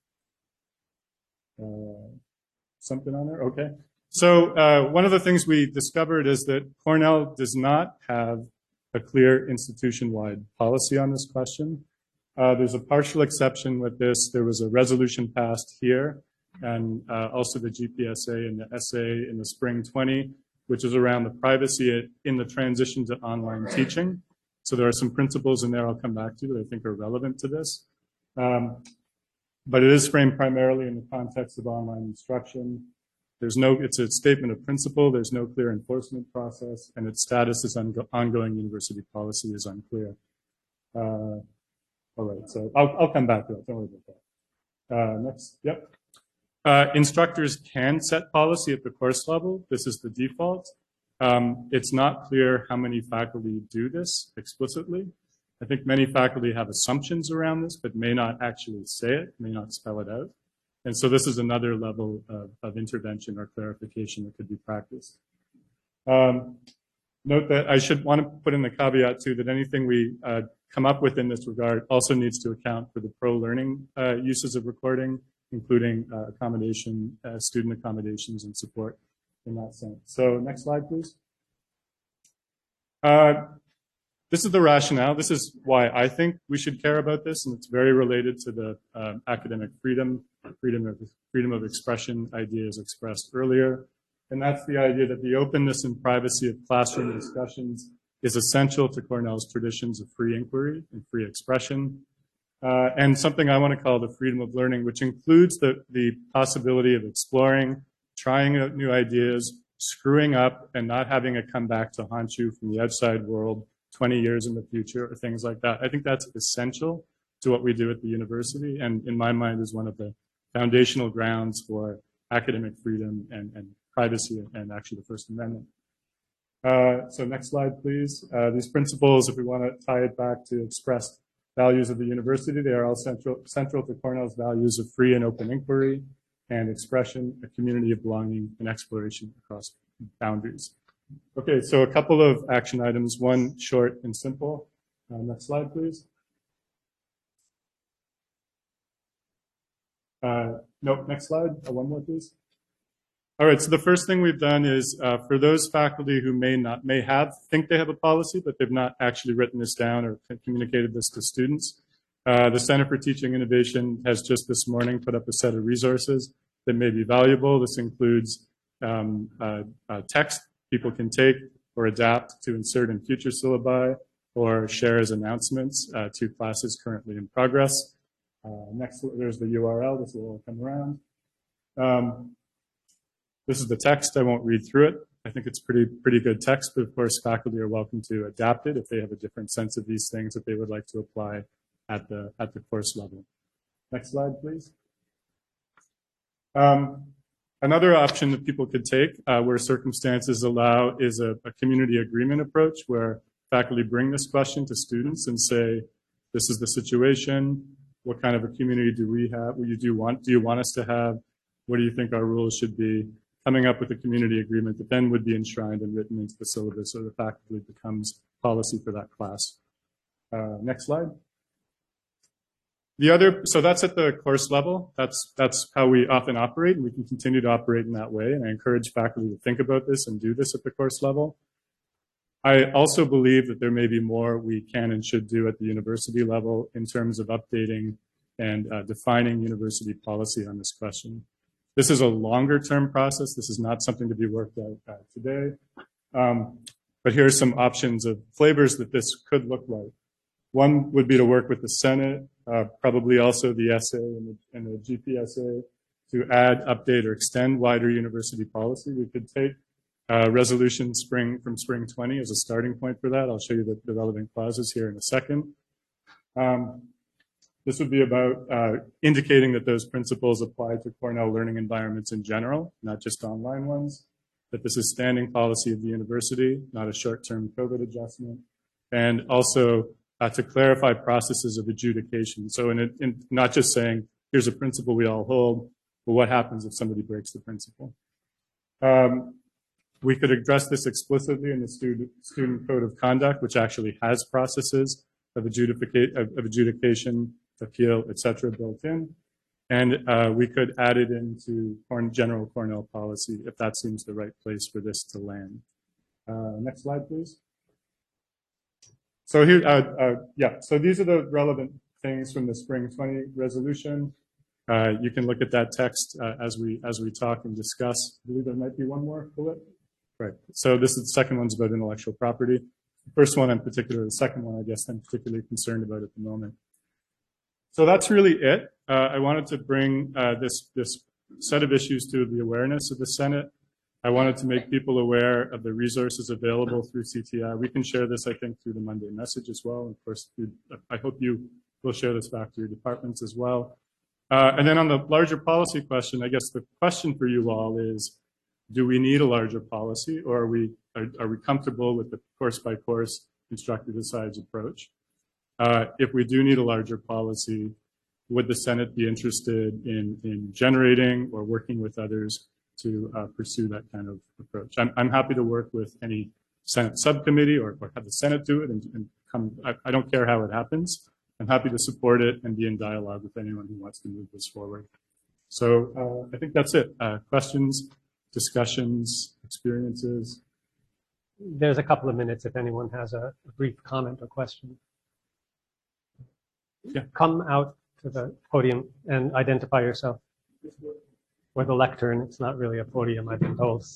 Something on there? Okay. So one of the things we discovered is that Cornell does not have a clear institution-wide policy on this question. There's a partial exception with this. There was a resolution passed here, and also the GPSA and the SA in the spring 20, which is around the privacy in the transition to online teaching. So there are some principles in there I'll come back to that I think are relevant to this. But it is framed primarily in the context of online instruction. It's a statement of principle. There's no clear enforcement process, and its status as ongoing university policy is unclear. All right, so I'll come back to that. Don't worry about that. Next, yep. Instructors can set policy at the course level. This is the default. It's not clear how many faculty do this explicitly. I think many faculty have assumptions around this, but may not actually say it, may not spell it out. And so this is another level of intervention or clarification that could be practiced. Note that I should want to put in the caveat too that anything we come up with in this regard also needs to account for the pro-learning uses of recording, including accommodation, student accommodations and support in that sense. So next slide, please. This is the rationale. This is why I think we should care about this, and it's very related to the academic freedom of expression ideas expressed earlier. And that's the idea that the openness and privacy of classroom discussions is essential to Cornell's traditions of free inquiry and free expression. And something I want to call the freedom of learning, which includes the possibility of exploring, trying out new ideas, screwing up, and not having it come back to haunt you from the outside world 20 years in the future or things like that. I think that's essential to what we do at the university, and in my mind is one of the foundational grounds for academic freedom and privacy and actually the First Amendment. So next slide, please. These principles, if we want to tie it back to expressed values of the university, they are all central to Cornell's values of free and open inquiry and expression, a community of belonging, and exploration across boundaries. Okay, so a couple of action items, one short and simple. Next slide, please. Nope, next slide. One more, please. All right, so the first thing we've done is for those faculty who think they have a policy, but they've not actually written this down or communicated this to students. The Center for Teaching Innovation has just this morning put up a set of resources that may be valuable. This includes text people can take or adapt to insert in future syllabi or share as announcements to classes currently in progress. Next, there's the URL. This will all come around. This is the text. I won't read through it. I think it's pretty good text, but of course, faculty are welcome to adapt it if they have a different sense of these things that they would like to apply at the course level. Next slide, please. Another option that people could take where circumstances allow is a community agreement approach where faculty bring this question to students and say, this is the situation. What kind of a community do we have? Do you want us to have? What do you think our rules should be? Coming up with a community agreement that then would be enshrined and written into the syllabus so the faculty becomes policy for that class. Next slide. So that's at the course level. That's how we often operate, and we can continue to operate in that way. And I encourage faculty to think about this and do this at the course level. I also believe that there may be more we can and should do at the university level in terms of updating and defining university policy on this question. This is a longer term process. This is not something to be worked out today. But here are some options of flavors that this could look like. One would be to work with the Senate, probably also the SA and the GPSA to add, update, or extend wider university policy. We could take resolution from spring 20 as a starting point for that. I'll show you the relevant clauses here in a second. This would be about indicating that those principles apply to Cornell learning environments in general, not just online ones, that this is standing policy of the university, not a short-term COVID adjustment, and also to clarify processes of adjudication. So in not just saying, here's a principle we all hold, but what happens if somebody breaks the principle? We could address this explicitly in the student code of conduct, which actually has processes of adjudication, appeal, etc. built in. And we could add it into general Cornell policy if that seems the right place for this to land. Next slide, please. So here, so these are the relevant things from the spring 20 resolution. You can look at that text as we talk and discuss. I believe there might be one more bullet. Right. So this is the second one's about intellectual property. The first one in particular, the second one, I guess I'm particularly concerned about at the moment. So that's really it. I wanted to bring this set of issues to the awareness of the Senate. I wanted to make people aware of the resources available through CTI. We can share this, I think, through the Monday message as well. Of course, I hope you will share this back to your departments as well. And then on the larger policy question, I guess the question for you all is, do we need a larger policy, or are we comfortable with the course-by-course instructor-decides approach? If we do need a larger policy, would the Senate be interested in generating or working with others to pursue that kind of approach? I'm happy to work with any Senate subcommittee or have the Senate do it and come. I don't care how it happens. I'm happy to support it and be in dialogue with anyone who wants to move this forward. So I think that's it. Questions, discussions, experiences? There's a couple of minutes if anyone has a brief comment or question. Yeah. Come out to the podium and identify yourself. Or the lectern, it's not really a podium, I've been told.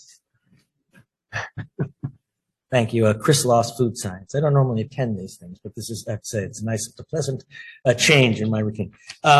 Thank you. Chris Loss, Food Science. I don't normally attend these things, but this is, I'd say it's nice, it's a pleasant change in my routine.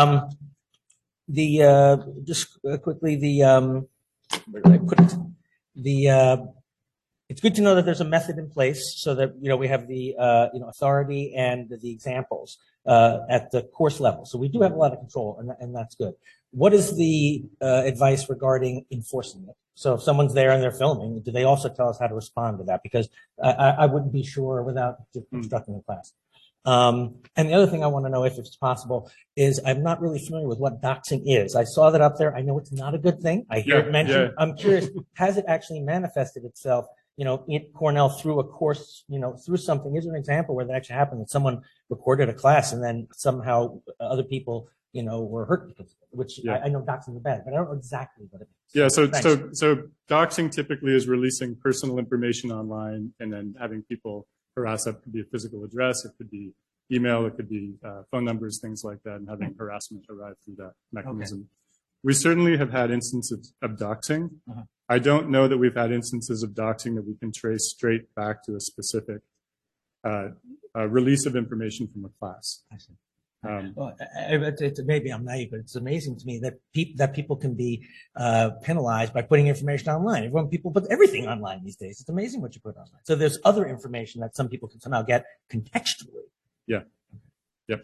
Just quickly, where did I put it? It's good to know that there's a method in place so that, we have the, authority and the examples at the course level. So we do have a lot of control, and that's good. What is the advice regarding enforcing it? So if someone's there and they're filming, do they also tell us how to respond to that? Because I wouldn't be sure without instructing the class. And the other thing I want to know, if it's possible, is I'm not really familiar with what doxing is. I saw that up there. I know it's not a good thing. I hear it mentioned. Yeah. I'm curious, has it actually manifested itself, in Cornell through a course, through something? Is there an example where that actually happened, that someone recorded a class and then somehow other people, were hurt because of it, which I know doxing is bad, but I don't know exactly what it is. Yeah, so doxing typically is releasing personal information online and then having people harass. That could be a physical address, it could be email, it could be phone numbers, things like that, and having harassment arrive through that mechanism. Okay. We certainly have had instances of doxing. Uh-huh. I don't know that we've had instances of doxing that we can trace straight back to a specific release of information from a class. I see. Well, maybe I'm naive, but it's amazing to me that people can be penalized by putting information online. People put everything online these days. It's amazing what you put online. So there's other information that some people can somehow get contextually. Yeah. Yep.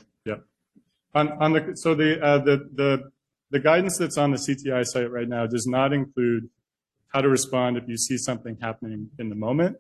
The guidance that's on the CTI site right now does not include how to respond if you see something happening in the moment.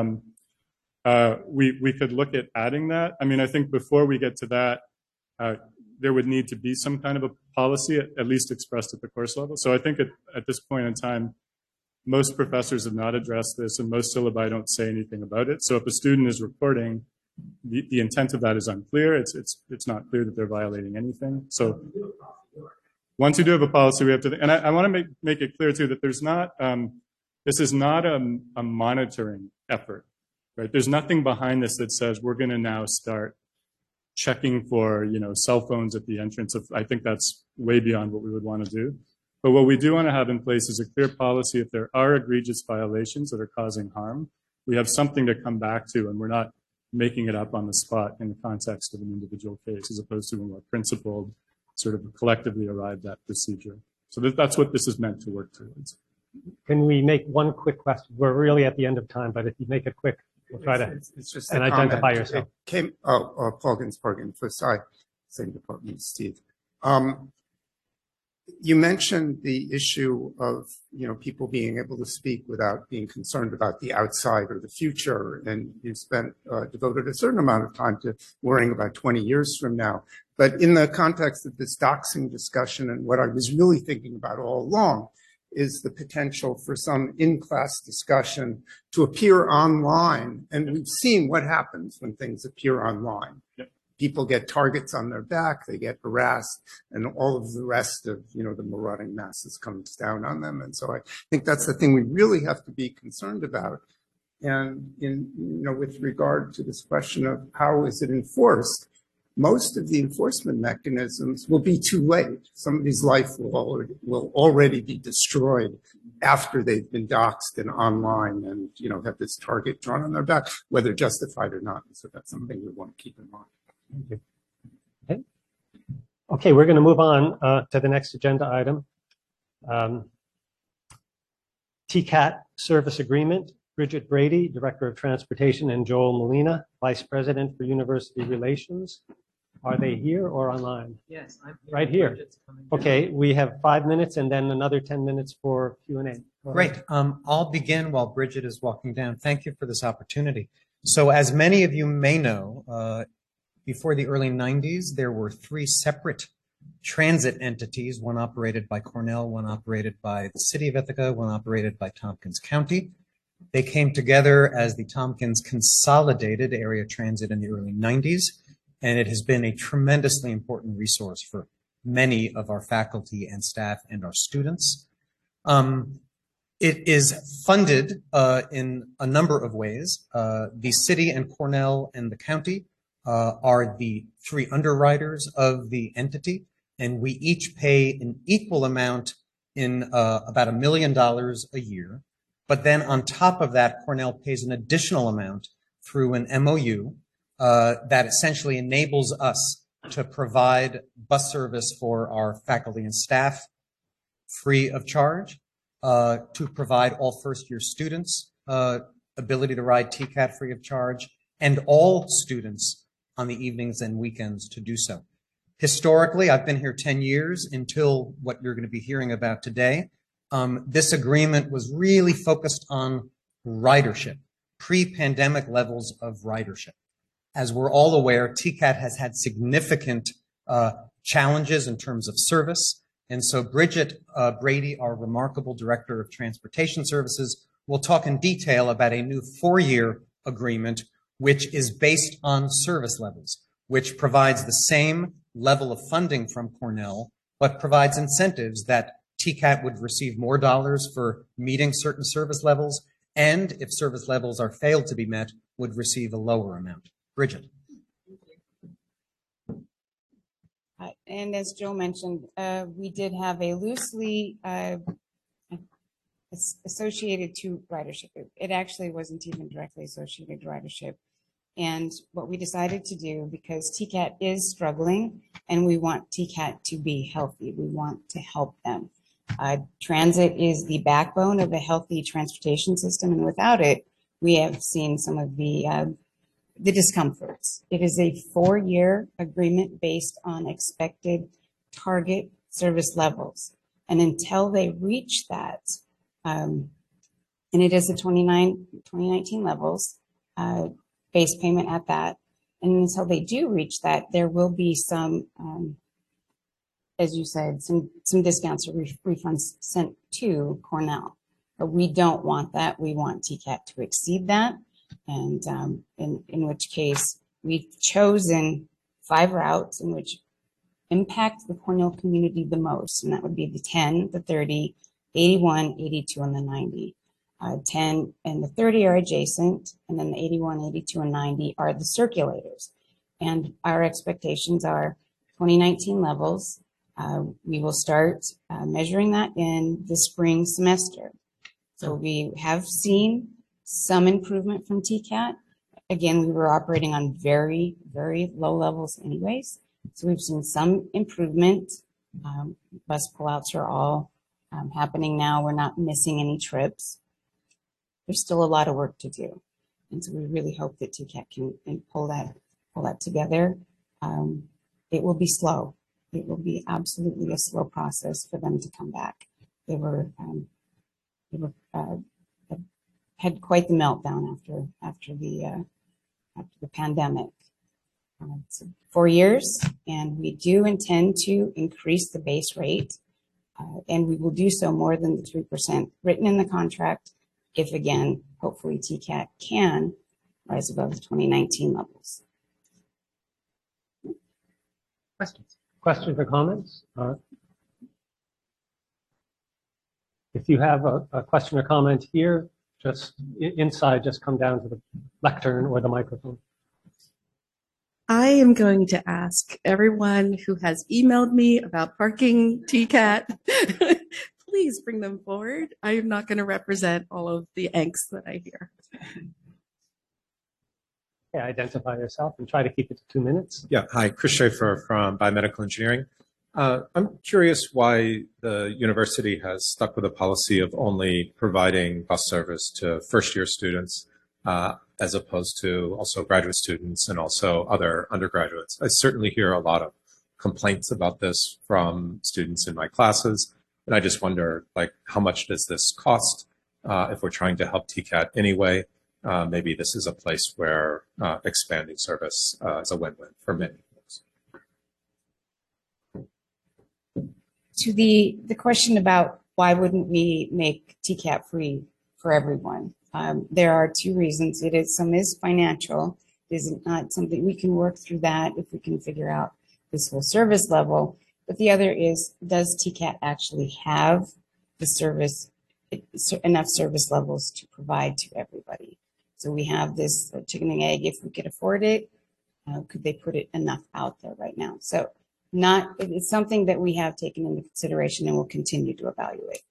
We could look at adding that. I mean, I think before we get to that, there would need to be some kind of a policy, at least expressed at the course level. So I think at this point in time, most professors have not addressed this, and most syllabi don't say anything about it. So if a student is recording, the intent of that is unclear. It's not clear that they're violating anything. So once you do have a policy, we have to, and I want to make it clear too that there's not, this is not a monitoring effort, right? There's nothing behind this that says we're going to now start checking for, cell phones at the entrance of, I think that's way beyond what we would want to do. But what we do want to have in place is a clear policy. If there are egregious violations that are causing harm, we have something to come back to, and we're not making it up on the spot in the context of an individual case, as opposed to a more principled, sort of collectively arrived at procedure. So that's what this is meant to work towards. Can we make one quick question? We're really at the end of time, but if you make it quick, we'll try to it's just and identify yourself. Paul Ginsberg for same department, Steve. You mentioned the issue of people being able to speak without being concerned about the outside or the future, and you devoted a certain amount of time to worrying about 20 years from now. But in the context of this doxing discussion, and what I was really thinking about all along is the potential for some in-class discussion to appear online. And we've seen what happens when things appear online. Yep. People get targets on their back, they get harassed, and all of the rest of, the marauding masses comes down on them. And so I think that's the thing we really have to be concerned about. And with regard to this question of how is it enforced, most of the enforcement mechanisms will be too late. Somebody's life will already be destroyed after they've been doxxed and online and, have this target drawn on their back, whether justified or not. So that's something we want to keep in mind. Thank you. Okay, we're going to move on to the next agenda item. TCAT service agreement. Bridget Brady, Director of Transportation, and Joel Molina, Vice President for University Relations. Are they here or online? Yes, I'm here. Right here. Okay, we have 5 minutes and then another 10 minutes for Q&A. Great. I'll begin while Bridget is walking down. Thank you for this opportunity. So as many of you may know, before the early 90s, there were 3 separate transit entities, one operated by Cornell, one operated by the City of Ithaca, one operated by Tompkins County. They came together as the Tompkins Consolidated Area Transit in the early 90s, and it has been a tremendously important resource for many of our faculty and staff and our students. It is funded in a number of ways. The city and Cornell and the county are the 3 underwriters of the entity, and we each pay an equal amount in about $1 million a year. But then on top of that, Cornell pays an additional amount through an MOU that essentially enables us to provide bus service for our faculty and staff free of charge, to provide all first-year students ability to ride TCAT free of charge, and all students on the evenings and weekends to do so. Historically, I've been here 10 years until what you're going to be hearing about today. This agreement was really focused on ridership, pre-pandemic levels of ridership. As we're all aware, TCAT has had significant challenges in terms of service. And so Bridget Brady, our remarkable Director of Transportation Services, will talk in detail about a new 4-year agreement, which is based on service levels, which provides the same level of funding from Cornell, but provides incentives that TCAT would receive more dollars for meeting certain service levels, and if service levels are failed to be met, would receive a lower amount. Bridget. And as Joe mentioned, we did have a loosely associated to ridership. It actually wasn't even directly associated to ridership. And what we decided to do, because TCAT is struggling and we want TCAT to be healthy, we want to help them. Transit is the backbone of a healthy transportation system, and without it, we have seen some of the discomforts. It is a 4-year agreement based on expected target service levels, and until they reach that, and it is the 2019 levels, base payment at that, and until they do reach that, there will be some as you said, some discounts or refunds sent to Cornell. But we don't want that. We want TCAT to exceed that. And in which case, we've chosen 5 routes in which impact the Cornell community the most. And that would be the 10, the 30, 81, 82, and the 90. 10 and the 30 are adjacent, and then the 81, 82, and 90 are the circulators. And our expectations are 2019 levels. We will start measuring that in the spring semester. So we have seen some improvement from TCAT. Again, we were operating on very, very low levels anyways. So we've seen some improvement. Bus pullouts are all happening now. We're not missing any trips. There's still a lot of work to do. And so we really hope that TCAT can pull that together. It will be slow. It will be absolutely a slow process for them to come back. They had quite the meltdown after the pandemic. So 4 years, and we do intend to increase the base rate And we will do so more than the 3% written in the contract if, again, hopefully TCAT can rise above the 2019 levels. Questions? Questions or comments? If you have a question or comment here, just inside, just come down to the lectern or the microphone. I am going to ask everyone who has emailed me about parking TCAT, please bring them forward. I am not going to represent all of the angst that I hear. Okay, identify yourself and try to keep it to 2 minutes. Yeah, hi, Chris Schaefer from Biomedical Engineering. I'm curious why the university has stuck with a policy of only providing bus service to first-year students as opposed to also graduate students and also other undergraduates. I certainly hear a lot of complaints about this from students in my classes, and I just wonder, like, how much does this cost if we're trying to help TCAT anyway? Maybe this is a place where expanding service is a win-win for many. To the question about why wouldn't we make TCAT free for everyone? There are two reasons. Some is financial. It is not something we can work through that if we can figure out this whole service level. But the other is, does TCAT actually have the service, enough service levels to provide to everybody? So we have this chicken and egg. If we could afford it, could they put it enough out there right now? So it's something that we have taken into consideration and will continue to evaluate.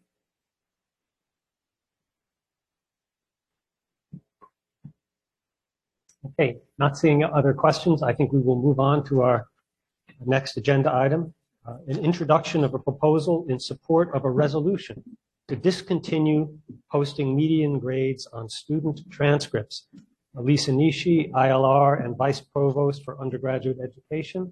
Okay, not seeing other questions, I think we will move on to our next agenda item, an introduction of a proposal in support of a resolution to discontinue posting median grades on student transcripts. Lisa Nishi, ILR and Vice Provost for Undergraduate Education.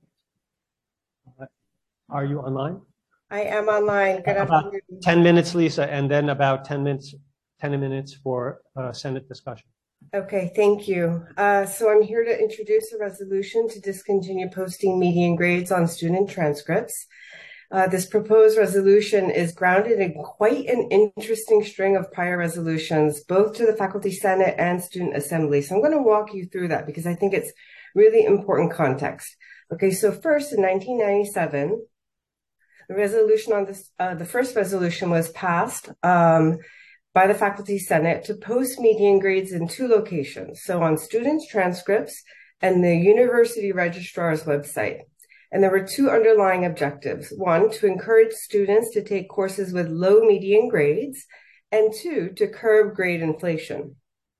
Are you online? I am online. Good afternoon. 10 minutes, Lisa, and then about 10 minutes for Senate discussion. Okay, thank you. So I'm here to introduce a resolution to discontinue posting median grades on student transcripts. This proposed resolution is grounded in quite an interesting string of prior resolutions, both to the Faculty Senate and Student Assembly. So I'm going to walk you through that because I think it's really important context. Okay, so first in 1997, the resolution on this, the first resolution was passed by the Faculty Senate to post median grades in two locations. So on students' transcripts and the university registrar's website. And there were two underlying objectives. One, to encourage students to take courses with low median grades, and two, to curb grade inflation.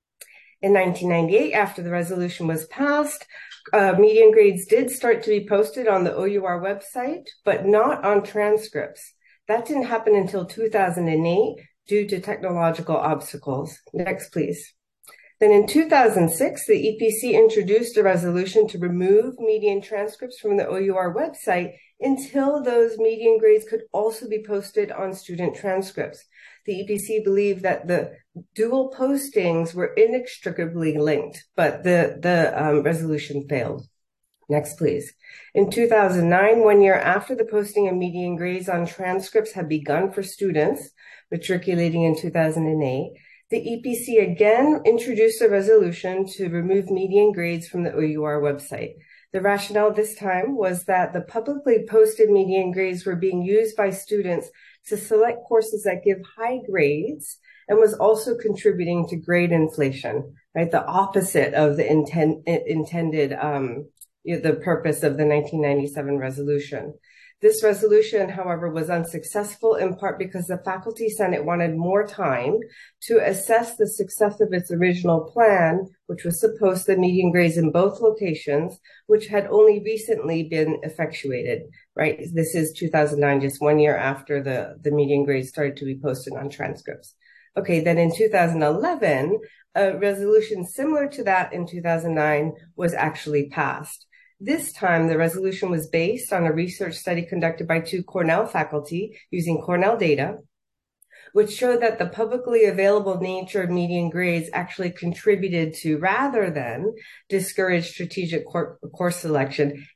In 1998, after the resolution was passed, median grades did start to be posted on the OUR website, but not on transcripts. That didn't happen until 2008 due to technological obstacles. Next, please. Then in 2006, the EPC introduced a resolution to remove median transcripts from the OUR website until those median grades could also be posted on student transcripts. The EPC believed that the dual postings were inextricably linked, but the resolution failed. Next, please. In 2009, 1 year after the posting of median grades on transcripts had begun for students matriculating in 2008, the EPC again introduced a resolution to remove median grades from the OUR website. The rationale this time was that the publicly posted median grades were being used by students to select courses that give high grades and was also contributing to grade inflation, right? The opposite of the intended, the purpose of the 1997 resolution. This resolution, however, was unsuccessful in part because the Faculty Senate wanted more time to assess the success of its original plan, which was to post the median grades in both locations, which had only recently been effectuated, right? This is 2009, just 1 year after the median grades started to be posted on transcripts. Okay, then in 2011, a resolution similar to that in 2009 was actually passed. This time, the resolution was based on a research study conducted by two Cornell faculty using Cornell data, which showed that the publicly available nature of median grades actually contributed to, rather than discourage strategic course selection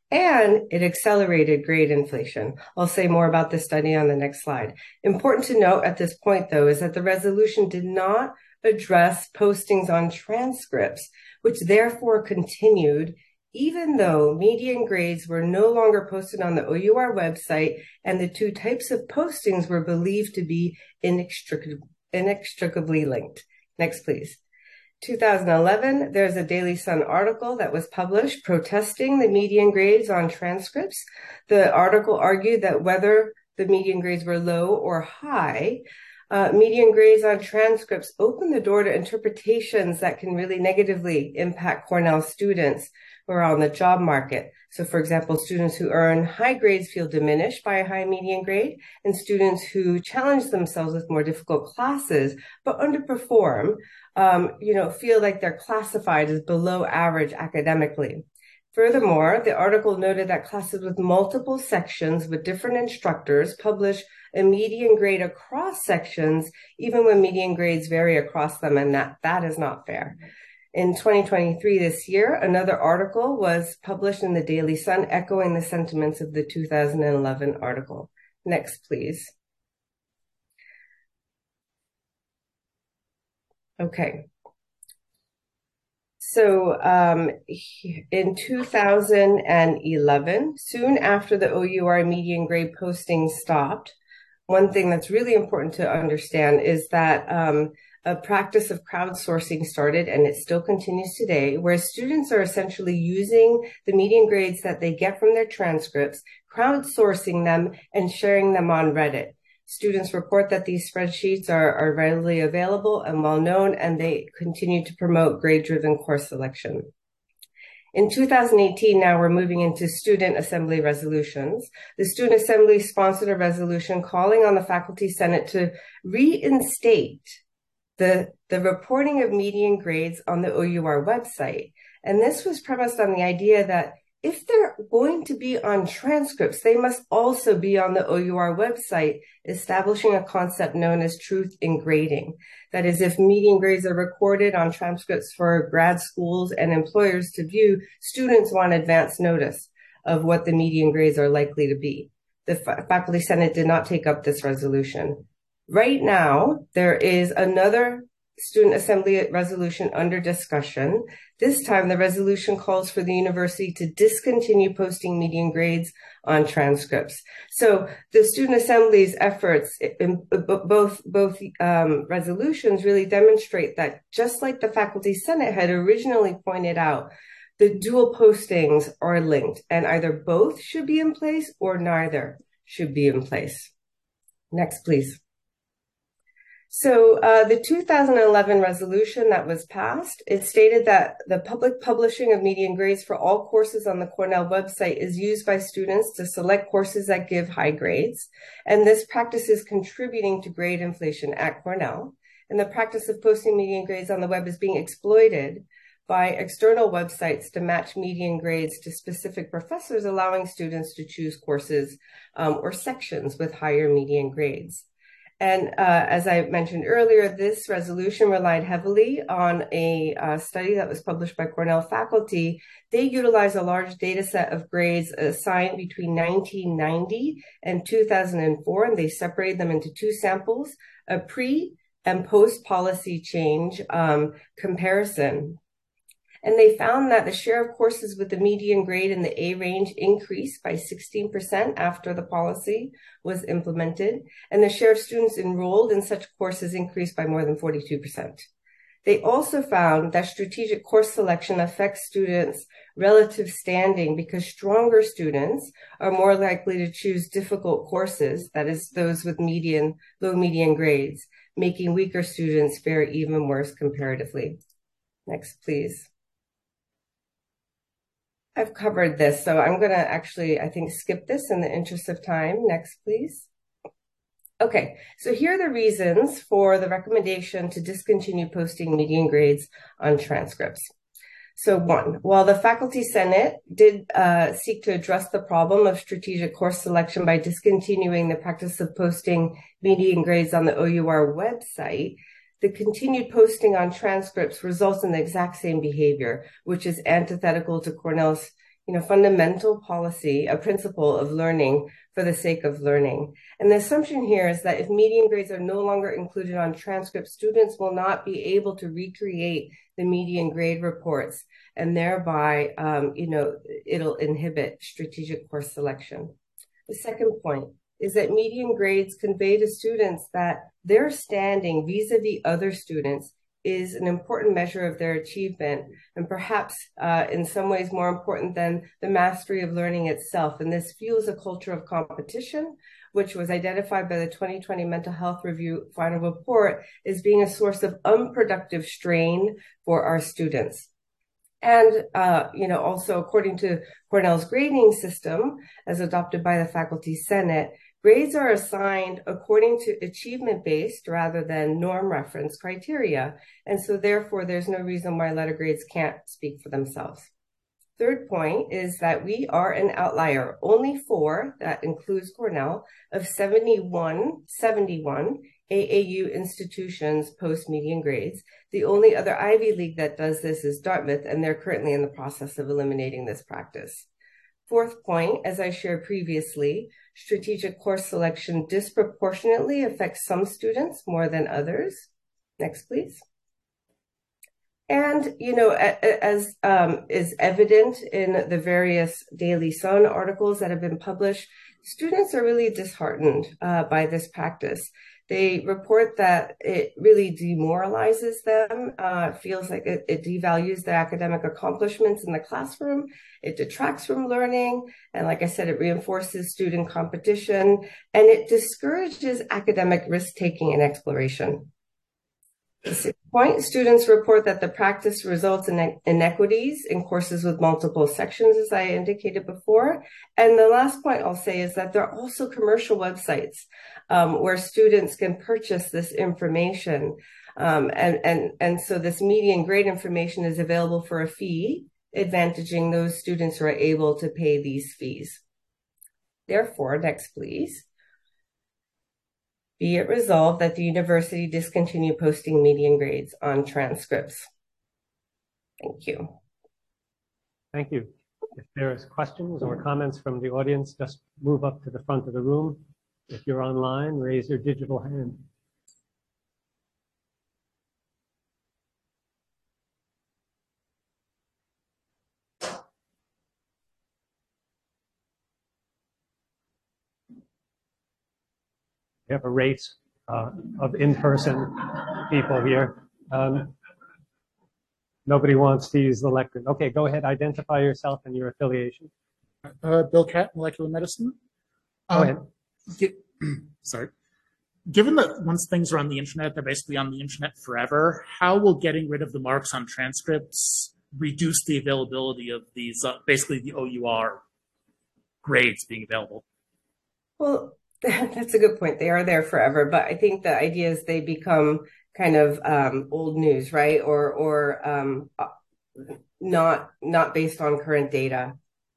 and it accelerated grade inflation. I'll say more about this study on the next slide. Important to note at this point, though, is that the resolution did not address postings on transcripts, which therefore continued even though median grades were no longer posted on the OUR website and the two types of postings were believed to be inextricably linked. Next, please. 2011, there's a Daily Sun article that was published protesting the median grades on transcripts. The article argued that whether the median grades were low or high, median grades on transcripts open the door to interpretations that can really negatively impact Cornell students who are on the job market. So, for example, students who earn high grades feel diminished by a high median grade, and students who challenge themselves with more difficult classes but underperform, feel like they're classified as below average academically. Furthermore, the article noted that classes with multiple sections with different instructors publish a median grade across sections, even when median grades vary across them, and that is not fair. In 2023, this year, another article was published in the Daily Sun echoing the sentiments of the 2011 article. Next, please. Okay. So in 2011, soon after the OUR median grade posting stopped, one thing that's really important to understand is that a practice of crowdsourcing started, and it still continues today, where students are essentially using the median grades that they get from their transcripts, crowdsourcing them, and sharing them on Reddit. Students report that these spreadsheets are readily available and well known, and they continue to promote grade-driven course selection. In 2018, now we're moving into student assembly resolutions. The student assembly sponsored a resolution calling on the faculty senate to reinstate the reporting of median grades on the OUR website. And this was premised on the idea that if they're going to be on transcripts, they must also be on the OUR website, establishing a concept known as truth in grading. That is, if median grades are recorded on transcripts for grad schools and employers to view, students want advance notice of what the median grades are likely to be. The faculty senate did not take up this resolution. Right now, there is another student assembly resolution under discussion. This time, the resolution calls for the university to discontinue posting median grades on transcripts. So the student assembly's efforts in both resolutions really demonstrate that, just like the faculty senate had originally pointed out, the dual postings are linked, and either both should be in place or neither should be in place. Next, please. So the 2011 resolution that was passed, it stated that the public publishing of median grades for all courses on the Cornell website is used by students to select courses that give high grades. And this practice is contributing to grade inflation at Cornell. And the practice of posting median grades on the web is being exploited by external websites to match median grades to specific professors, allowing students to choose courses or sections with higher median grades. And as I mentioned earlier, this resolution relied heavily on a study that was published by Cornell faculty. They utilized a large data set of grades assigned between 1990 and 2004, and they separated them into two samples, a pre and post policy change comparison. And they found that the share of courses with the median grade in the A range increased by 16% after the policy was implemented, and the share of students enrolled in such courses increased by more than 42%. They also found that strategic course selection affects students' relative standing because stronger students are more likely to choose difficult courses, that is, those with low median grades, making weaker students fare even worse comparatively. Next, please. I've covered this, so I'm going to actually, I think, skip this in the interest of time. Next, please. Okay, so here are the reasons for the recommendation to discontinue posting median grades on transcripts. So one, while the faculty senate did seek to address the problem of strategic course selection by discontinuing the practice of posting median grades on the OUR website, the continued posting on transcripts results in the exact same behavior, which is antithetical to Cornell's fundamental policy, a principle of learning for the sake of learning. And the assumption here is that if median grades are no longer included on transcripts, students will not be able to recreate the median grade reports, and thereby, it'll inhibit strategic course selection. The second point is that median grades convey to students that their standing vis-a-vis other students is an important measure of their achievement, and perhaps in some ways more important than the mastery of learning itself. And this fuels a culture of competition, which was identified by the 2020 Mental Health Review final report as being a source of unproductive strain for our students. And, also according to Cornell's grading system, as adopted by the Faculty Senate, grades are assigned according to achievement-based rather than norm-reference criteria. And so therefore, there's no reason why letter grades can't speak for themselves. Third point is that we are an outlier. Only 4, that includes Cornell, of 71 AAU institutions post median grades. The only other Ivy League that does this is Dartmouth, and they're currently in the process of eliminating this practice. Fourth point, as I shared previously, strategic course selection disproportionately affects some students more than others. Next, please. And, as is evident in the various Daily Sun articles that have been published, students are really disheartened by this practice. They report that it really demoralizes them, feels like it devalues their academic accomplishments in the classroom, it detracts from learning, and like I said, it reinforces student competition, and it discourages academic risk-taking and exploration. The 6th point, students report that the practice results in inequities in courses with multiple sections, as I indicated before. And the last point I'll say is that there are also commercial websites where students can purchase this information. And so this median grade information is available for a fee, advantaging those students who are able to pay these fees. Therefore, next please. Be it resolved that the university discontinue posting median grades on transcripts. Thank you. Thank you. If there's questions or comments from the audience, just move up to the front of the room. If you're online, raise your digital hand. We have a race of in-person people here. Nobody wants to use the lectern. Okay, go ahead, identify yourself and your affiliation. Bill Catt, Molecular Medicine. Go ahead. Sorry. Given that once things are on the internet, they're basically on the internet forever, how will getting rid of the marks on transcripts reduce the availability of these, basically the OUR grades being available? Well, that's a good point. They are there forever, but I think the idea is they become kind of old news, right? Or not based on current data.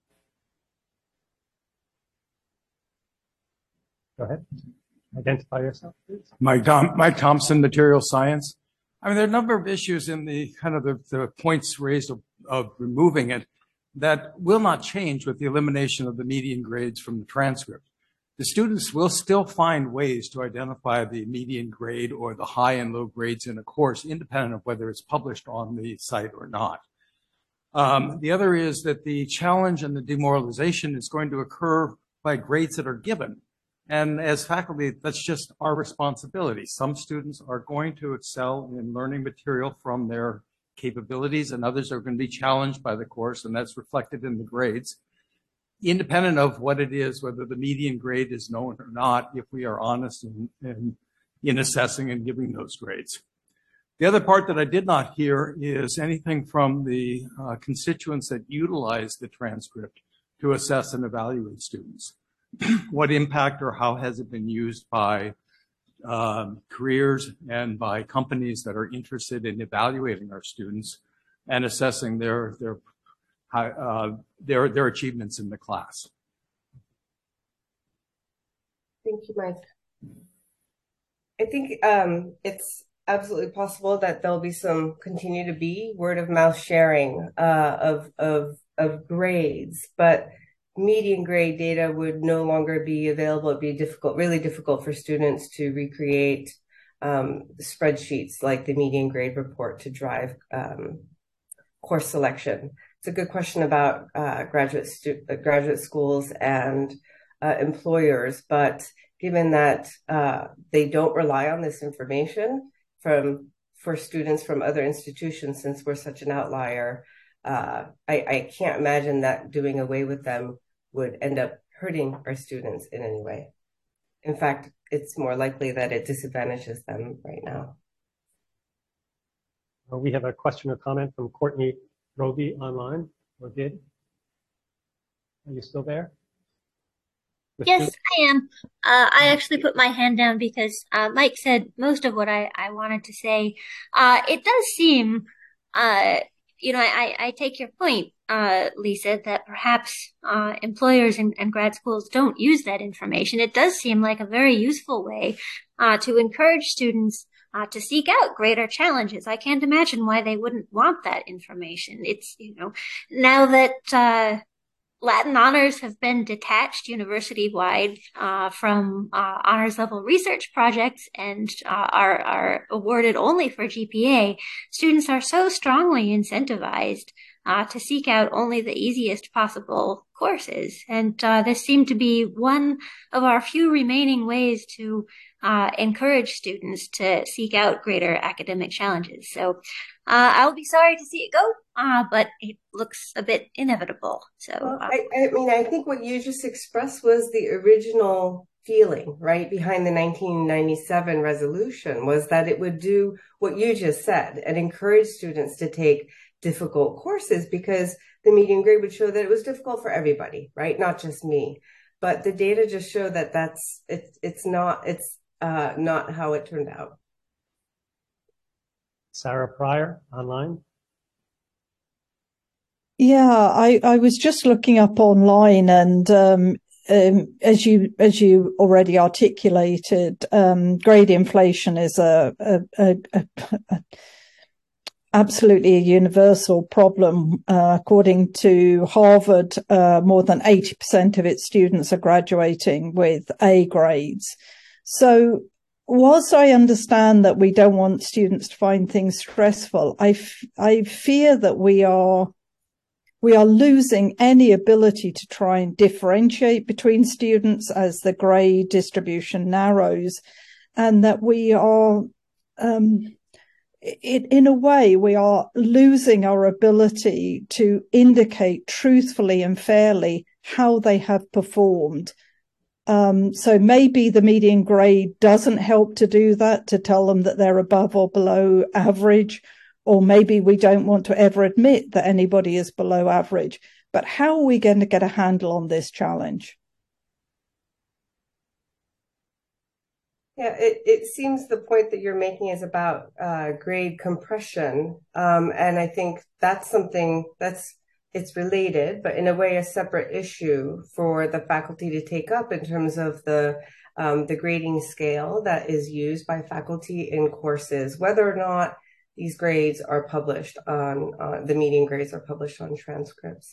Go ahead. Identify yourself, please. Mike Thompson, Material Science. I mean, there are a number of issues in the kind of the points raised of removing it that will not change with the elimination of the median grades from the transcript. The students will still find ways to identify the median grade or the high and low grades in a course, independent of whether it's published on the site or not. The other is that the challenge and the demoralization is going to occur by grades that are given. And as faculty, that's just our responsibility. Some students are going to excel in learning material from their capabilities, and others are going to be challenged by the course, and that's reflected in the grades. Independent of what it is, whether the median grade is known or not, if we are honest in assessing and giving those grades. The other part that I did not hear is anything from the constituents that utilize the transcript to assess and evaluate students. What impact or how has it been used by careers and by companies that are interested in evaluating our students and assessing their achievements in the class. Thank you, Mike. I think it's absolutely possible that there'll be continue to be word of mouth sharing of of grades, but median grade data would no longer be available. It'd be really difficult for students to recreate spreadsheets like the median grade report to drive course selection. It's a good question about graduate schools and employers, but given that they don't rely on this information for students from other institutions, since we're such an outlier, I can't imagine that doing away with them would end up hurting our students in any way. In fact, it's more likely that it disadvantages them right now. We have a question or comment from Courtney Roby online, or did. Are you still there? Yes, I am. I actually put my hand down because Mike said most of what I wanted to say. It does seem, I take your point, Lisa, that perhaps employers and grad schools don't use that information. It does seem like a very useful way to encourage students to seek out greater challenges. I can't imagine why they wouldn't want that information. It's, now that Latin honors have been detached university-wide from honors level research projects and are awarded only for GPA, students are so strongly incentivized to seek out only the easiest possible courses. And this seemed to be one of our few remaining ways to encourage students to seek out greater academic challenges. So I'll be sorry to see it go, but it looks a bit inevitable. So I think what you just expressed was the original feeling, right, behind the 1997 resolution, was that it would do what you just said and encourage students to take difficult courses, because the median grade would show that it was difficult for everybody, right? Not just me. But the data just show that it's not how it turned out. Sarah Pryor online. Yeah, I was just looking up online, and as you already articulated, grade inflation is absolutely a universal problem. According to Harvard, more than 80% of its students are graduating with A grades. So whilst I understand that we don't want students to find things stressful, I fear that we are losing any ability to try and differentiate between students as the grade distribution narrows, and that we are, in a way, we are losing our ability to indicate truthfully and fairly how they have performed. So maybe the median grade doesn't help to do that, to tell them that they're above or below average, or maybe we don't want to ever admit that anybody is below average. But how are we going to get a handle on this challenge? Yeah, it seems the point that you're making is about grade compression. And I think that's something it's related, but in a way a separate issue for the faculty to take up in terms of the grading scale that is used by faculty in courses, whether or not these grades are published on the median grades are published on transcripts.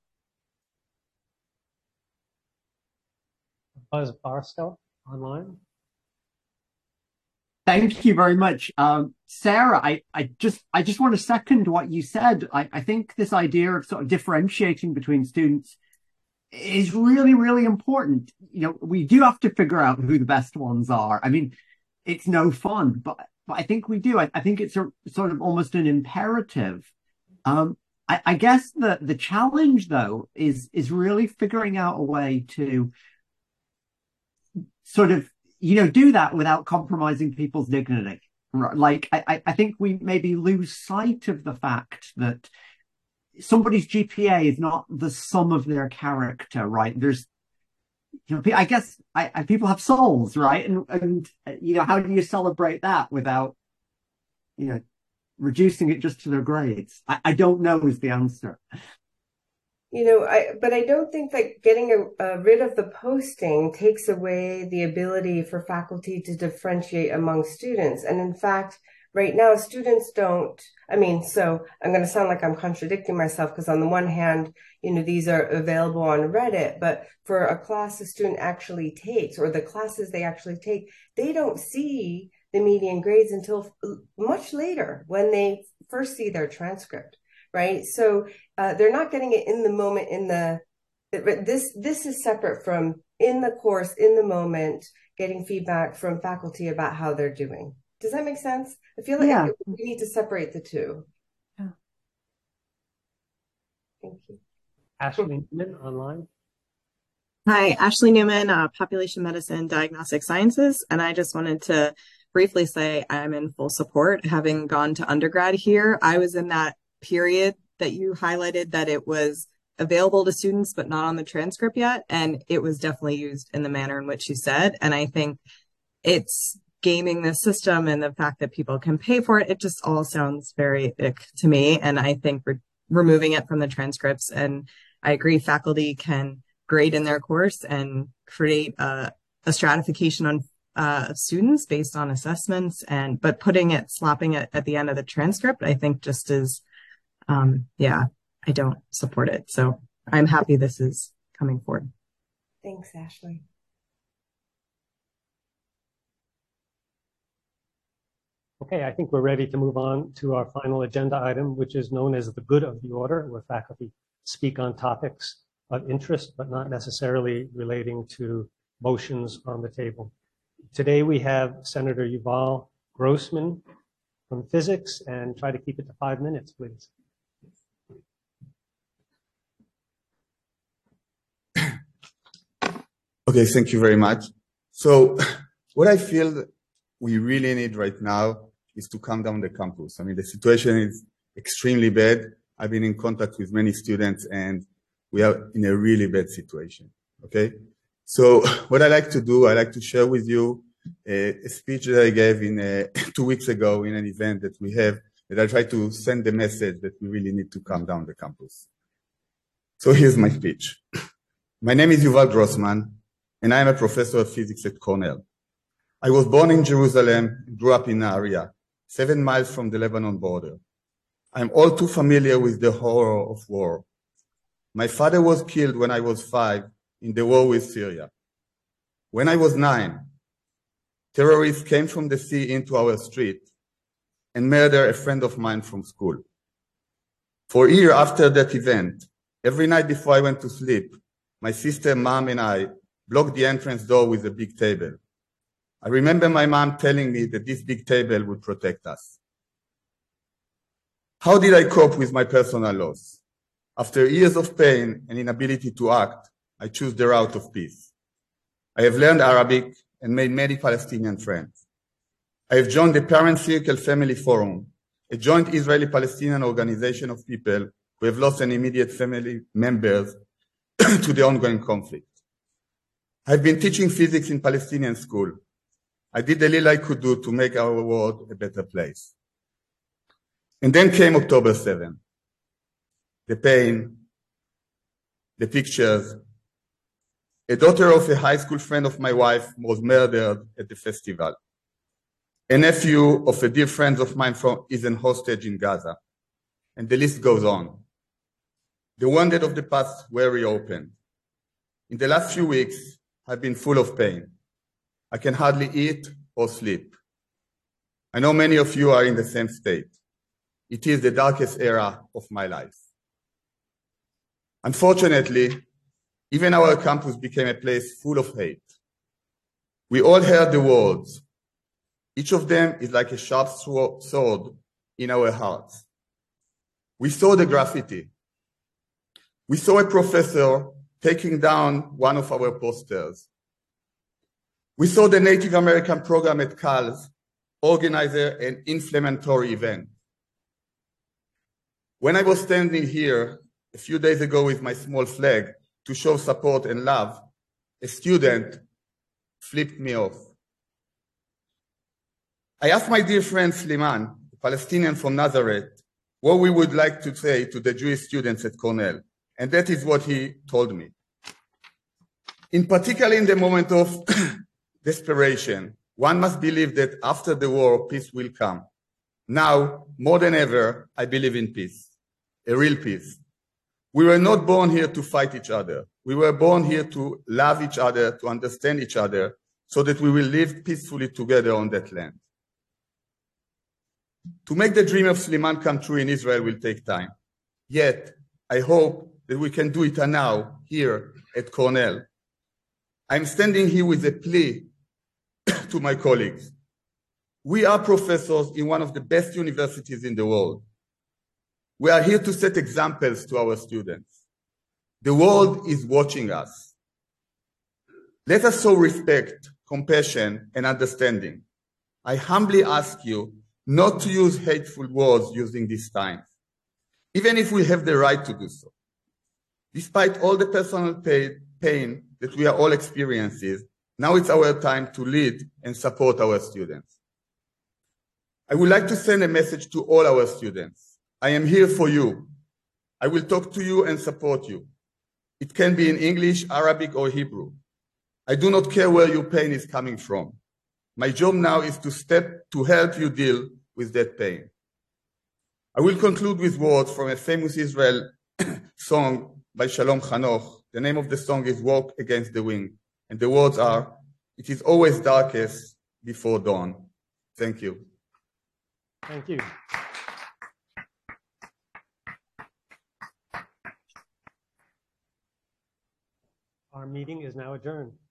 Buzz Barstow online. Thank you very much. Sarah, I just want to second what you said. I think this idea of sort of differentiating between students is really, really important. We do have to figure out who the best ones are. I mean, it's no fun, but I think we do. I think it's sort of almost an imperative. I guess the challenge, though, is really figuring out a way to sort of do that without compromising people's dignity. Like, I think we maybe lose sight of the fact that somebody's GPA is not the sum of their character, right? There's, I guess people have souls, right? And how do you celebrate that without, reducing it just to their grades? I don't know is the answer. But I don't think that getting rid of the posting takes away the ability for faculty to differentiate among students. And in fact, right now students don't, so I'm going to sound like I'm contradicting myself, because on the one hand, these are available on Reddit, but for a class a student actually takes, or the classes they actually take, they don't see the median grades until much later when they first see their transcript, right? So they're not getting it in the moment, this is separate from in the course, in the moment, getting feedback from faculty about how they're doing. Does that make sense? I feel like we need to separate the two. Yeah. Thank you. Ashley Newman online. Hi, Ashley Newman, Population Medicine, Diagnostic Sciences. And I just wanted to briefly say I'm in full support. Having gone to undergrad here, I was in that period that you highlighted that it was available to students, but not on the transcript yet. And it was definitely used in the manner in which you said. And I think it's gaming the system, and the fact that people can pay for it. It just all sounds very ick to me. And I think removing it from the transcripts, and I agree faculty can grade in their course and create a stratification on students based on assessments, but slapping it at the end of the transcript, I think just is, I don't support it. So I'm happy this is coming forward. Thanks, Ashley. Okay, I think we're ready to move on to our final agenda item, which is known as the good of the order, where faculty speak on topics of interest, but not necessarily relating to motions on the table. Today we have Senator Yuval Grossman from physics, and try to keep it to 5 minutes, please. Okay, thank you very much. So what I feel we really need right now is to calm down the campus. The situation is extremely bad. I've been in contact with many students, and we are in a really bad situation, okay? So what I like to do, I like to share with you a speech that I gave 2 weeks ago in an event that we have, that I try to send the message that we really need to calm down the campus. So here's my speech. My name is Yuval Grossman, and I am a professor of physics at Cornell. I was born in Jerusalem and grew up in Nahariya, 7 miles from the Lebanon border. I'm all too familiar with the horror of war. My father was killed when I was 5 in the war with Syria. When I was 9, terrorists came from the sea into our street and murdered a friend of mine from school. For a year after that event, every night before I went to sleep, my sister, mom, and I blocked the entrance door with a big table. I remember my mom telling me that this big table would protect us. How did I cope with my personal loss? After years of pain and inability to act, I chose the route of peace. I have learned Arabic and made many Palestinian friends. I have joined the Parent Circle Family Forum, a joint Israeli-Palestinian organization of people who have lost an immediate family members to the ongoing conflict. I've been teaching physics in Palestinian school. I did the little I could do to make our world a better place. And then came October 7. The pain, the pictures. A daughter of a high school friend of my wife was murdered at the festival. A nephew of a dear friend of mine is a hostage in Gaza. And the list goes on. The wounded of the past were reopened. In the last few weeks, I've been full of pain. I can hardly eat or sleep. I know many of you are in the same state. It is the darkest era of my life. Unfortunately, even our campus became a place full of hate. We all heard the words. Each of them is like a sharp sword in our hearts. We saw the graffiti. We saw a professor taking down one of our posters. We saw the Native American program at CALS organize an inflammatory event. When I was standing here a few days ago with my small flag to show support and love, a student flipped me off. I asked my dear friend Sliman, a Palestinian from Nazareth, what we would like to say to the Jewish students at Cornell, and that is what he told me. In particular, in the moment of desperation, one must believe that after the war, peace will come. Now, more than ever, I believe in peace, a real peace. We were not born here to fight each other. We were born here to love each other, to understand each other, so that we will live peacefully together on that land. To make the dream of Slimán come true in Israel will take time. Yet, I hope that we can do it now, here at Cornell. I'm standing here with a plea to my colleagues. We are professors in one of the best universities in the world. We are here to set examples to our students. The world is watching us. Let us show respect, compassion, and understanding. I humbly ask you not to use hateful words using these times, even if we have the right to do so. Despite all the personal pain that we are all experiencing, now it's our time to lead and support our students. I would like to send a message to all our students. I am here for you. I will talk to you and support you. It can be in English, Arabic, or Hebrew. I do not care where your pain is coming from. My job now is to help you deal with that pain. I will conclude with words from a famous Israel song by Shalom Chanoch. The name of the song is Walk Against the Wind. And the words are, it is always darkest before dawn. Thank you. Thank you. Our meeting is now adjourned.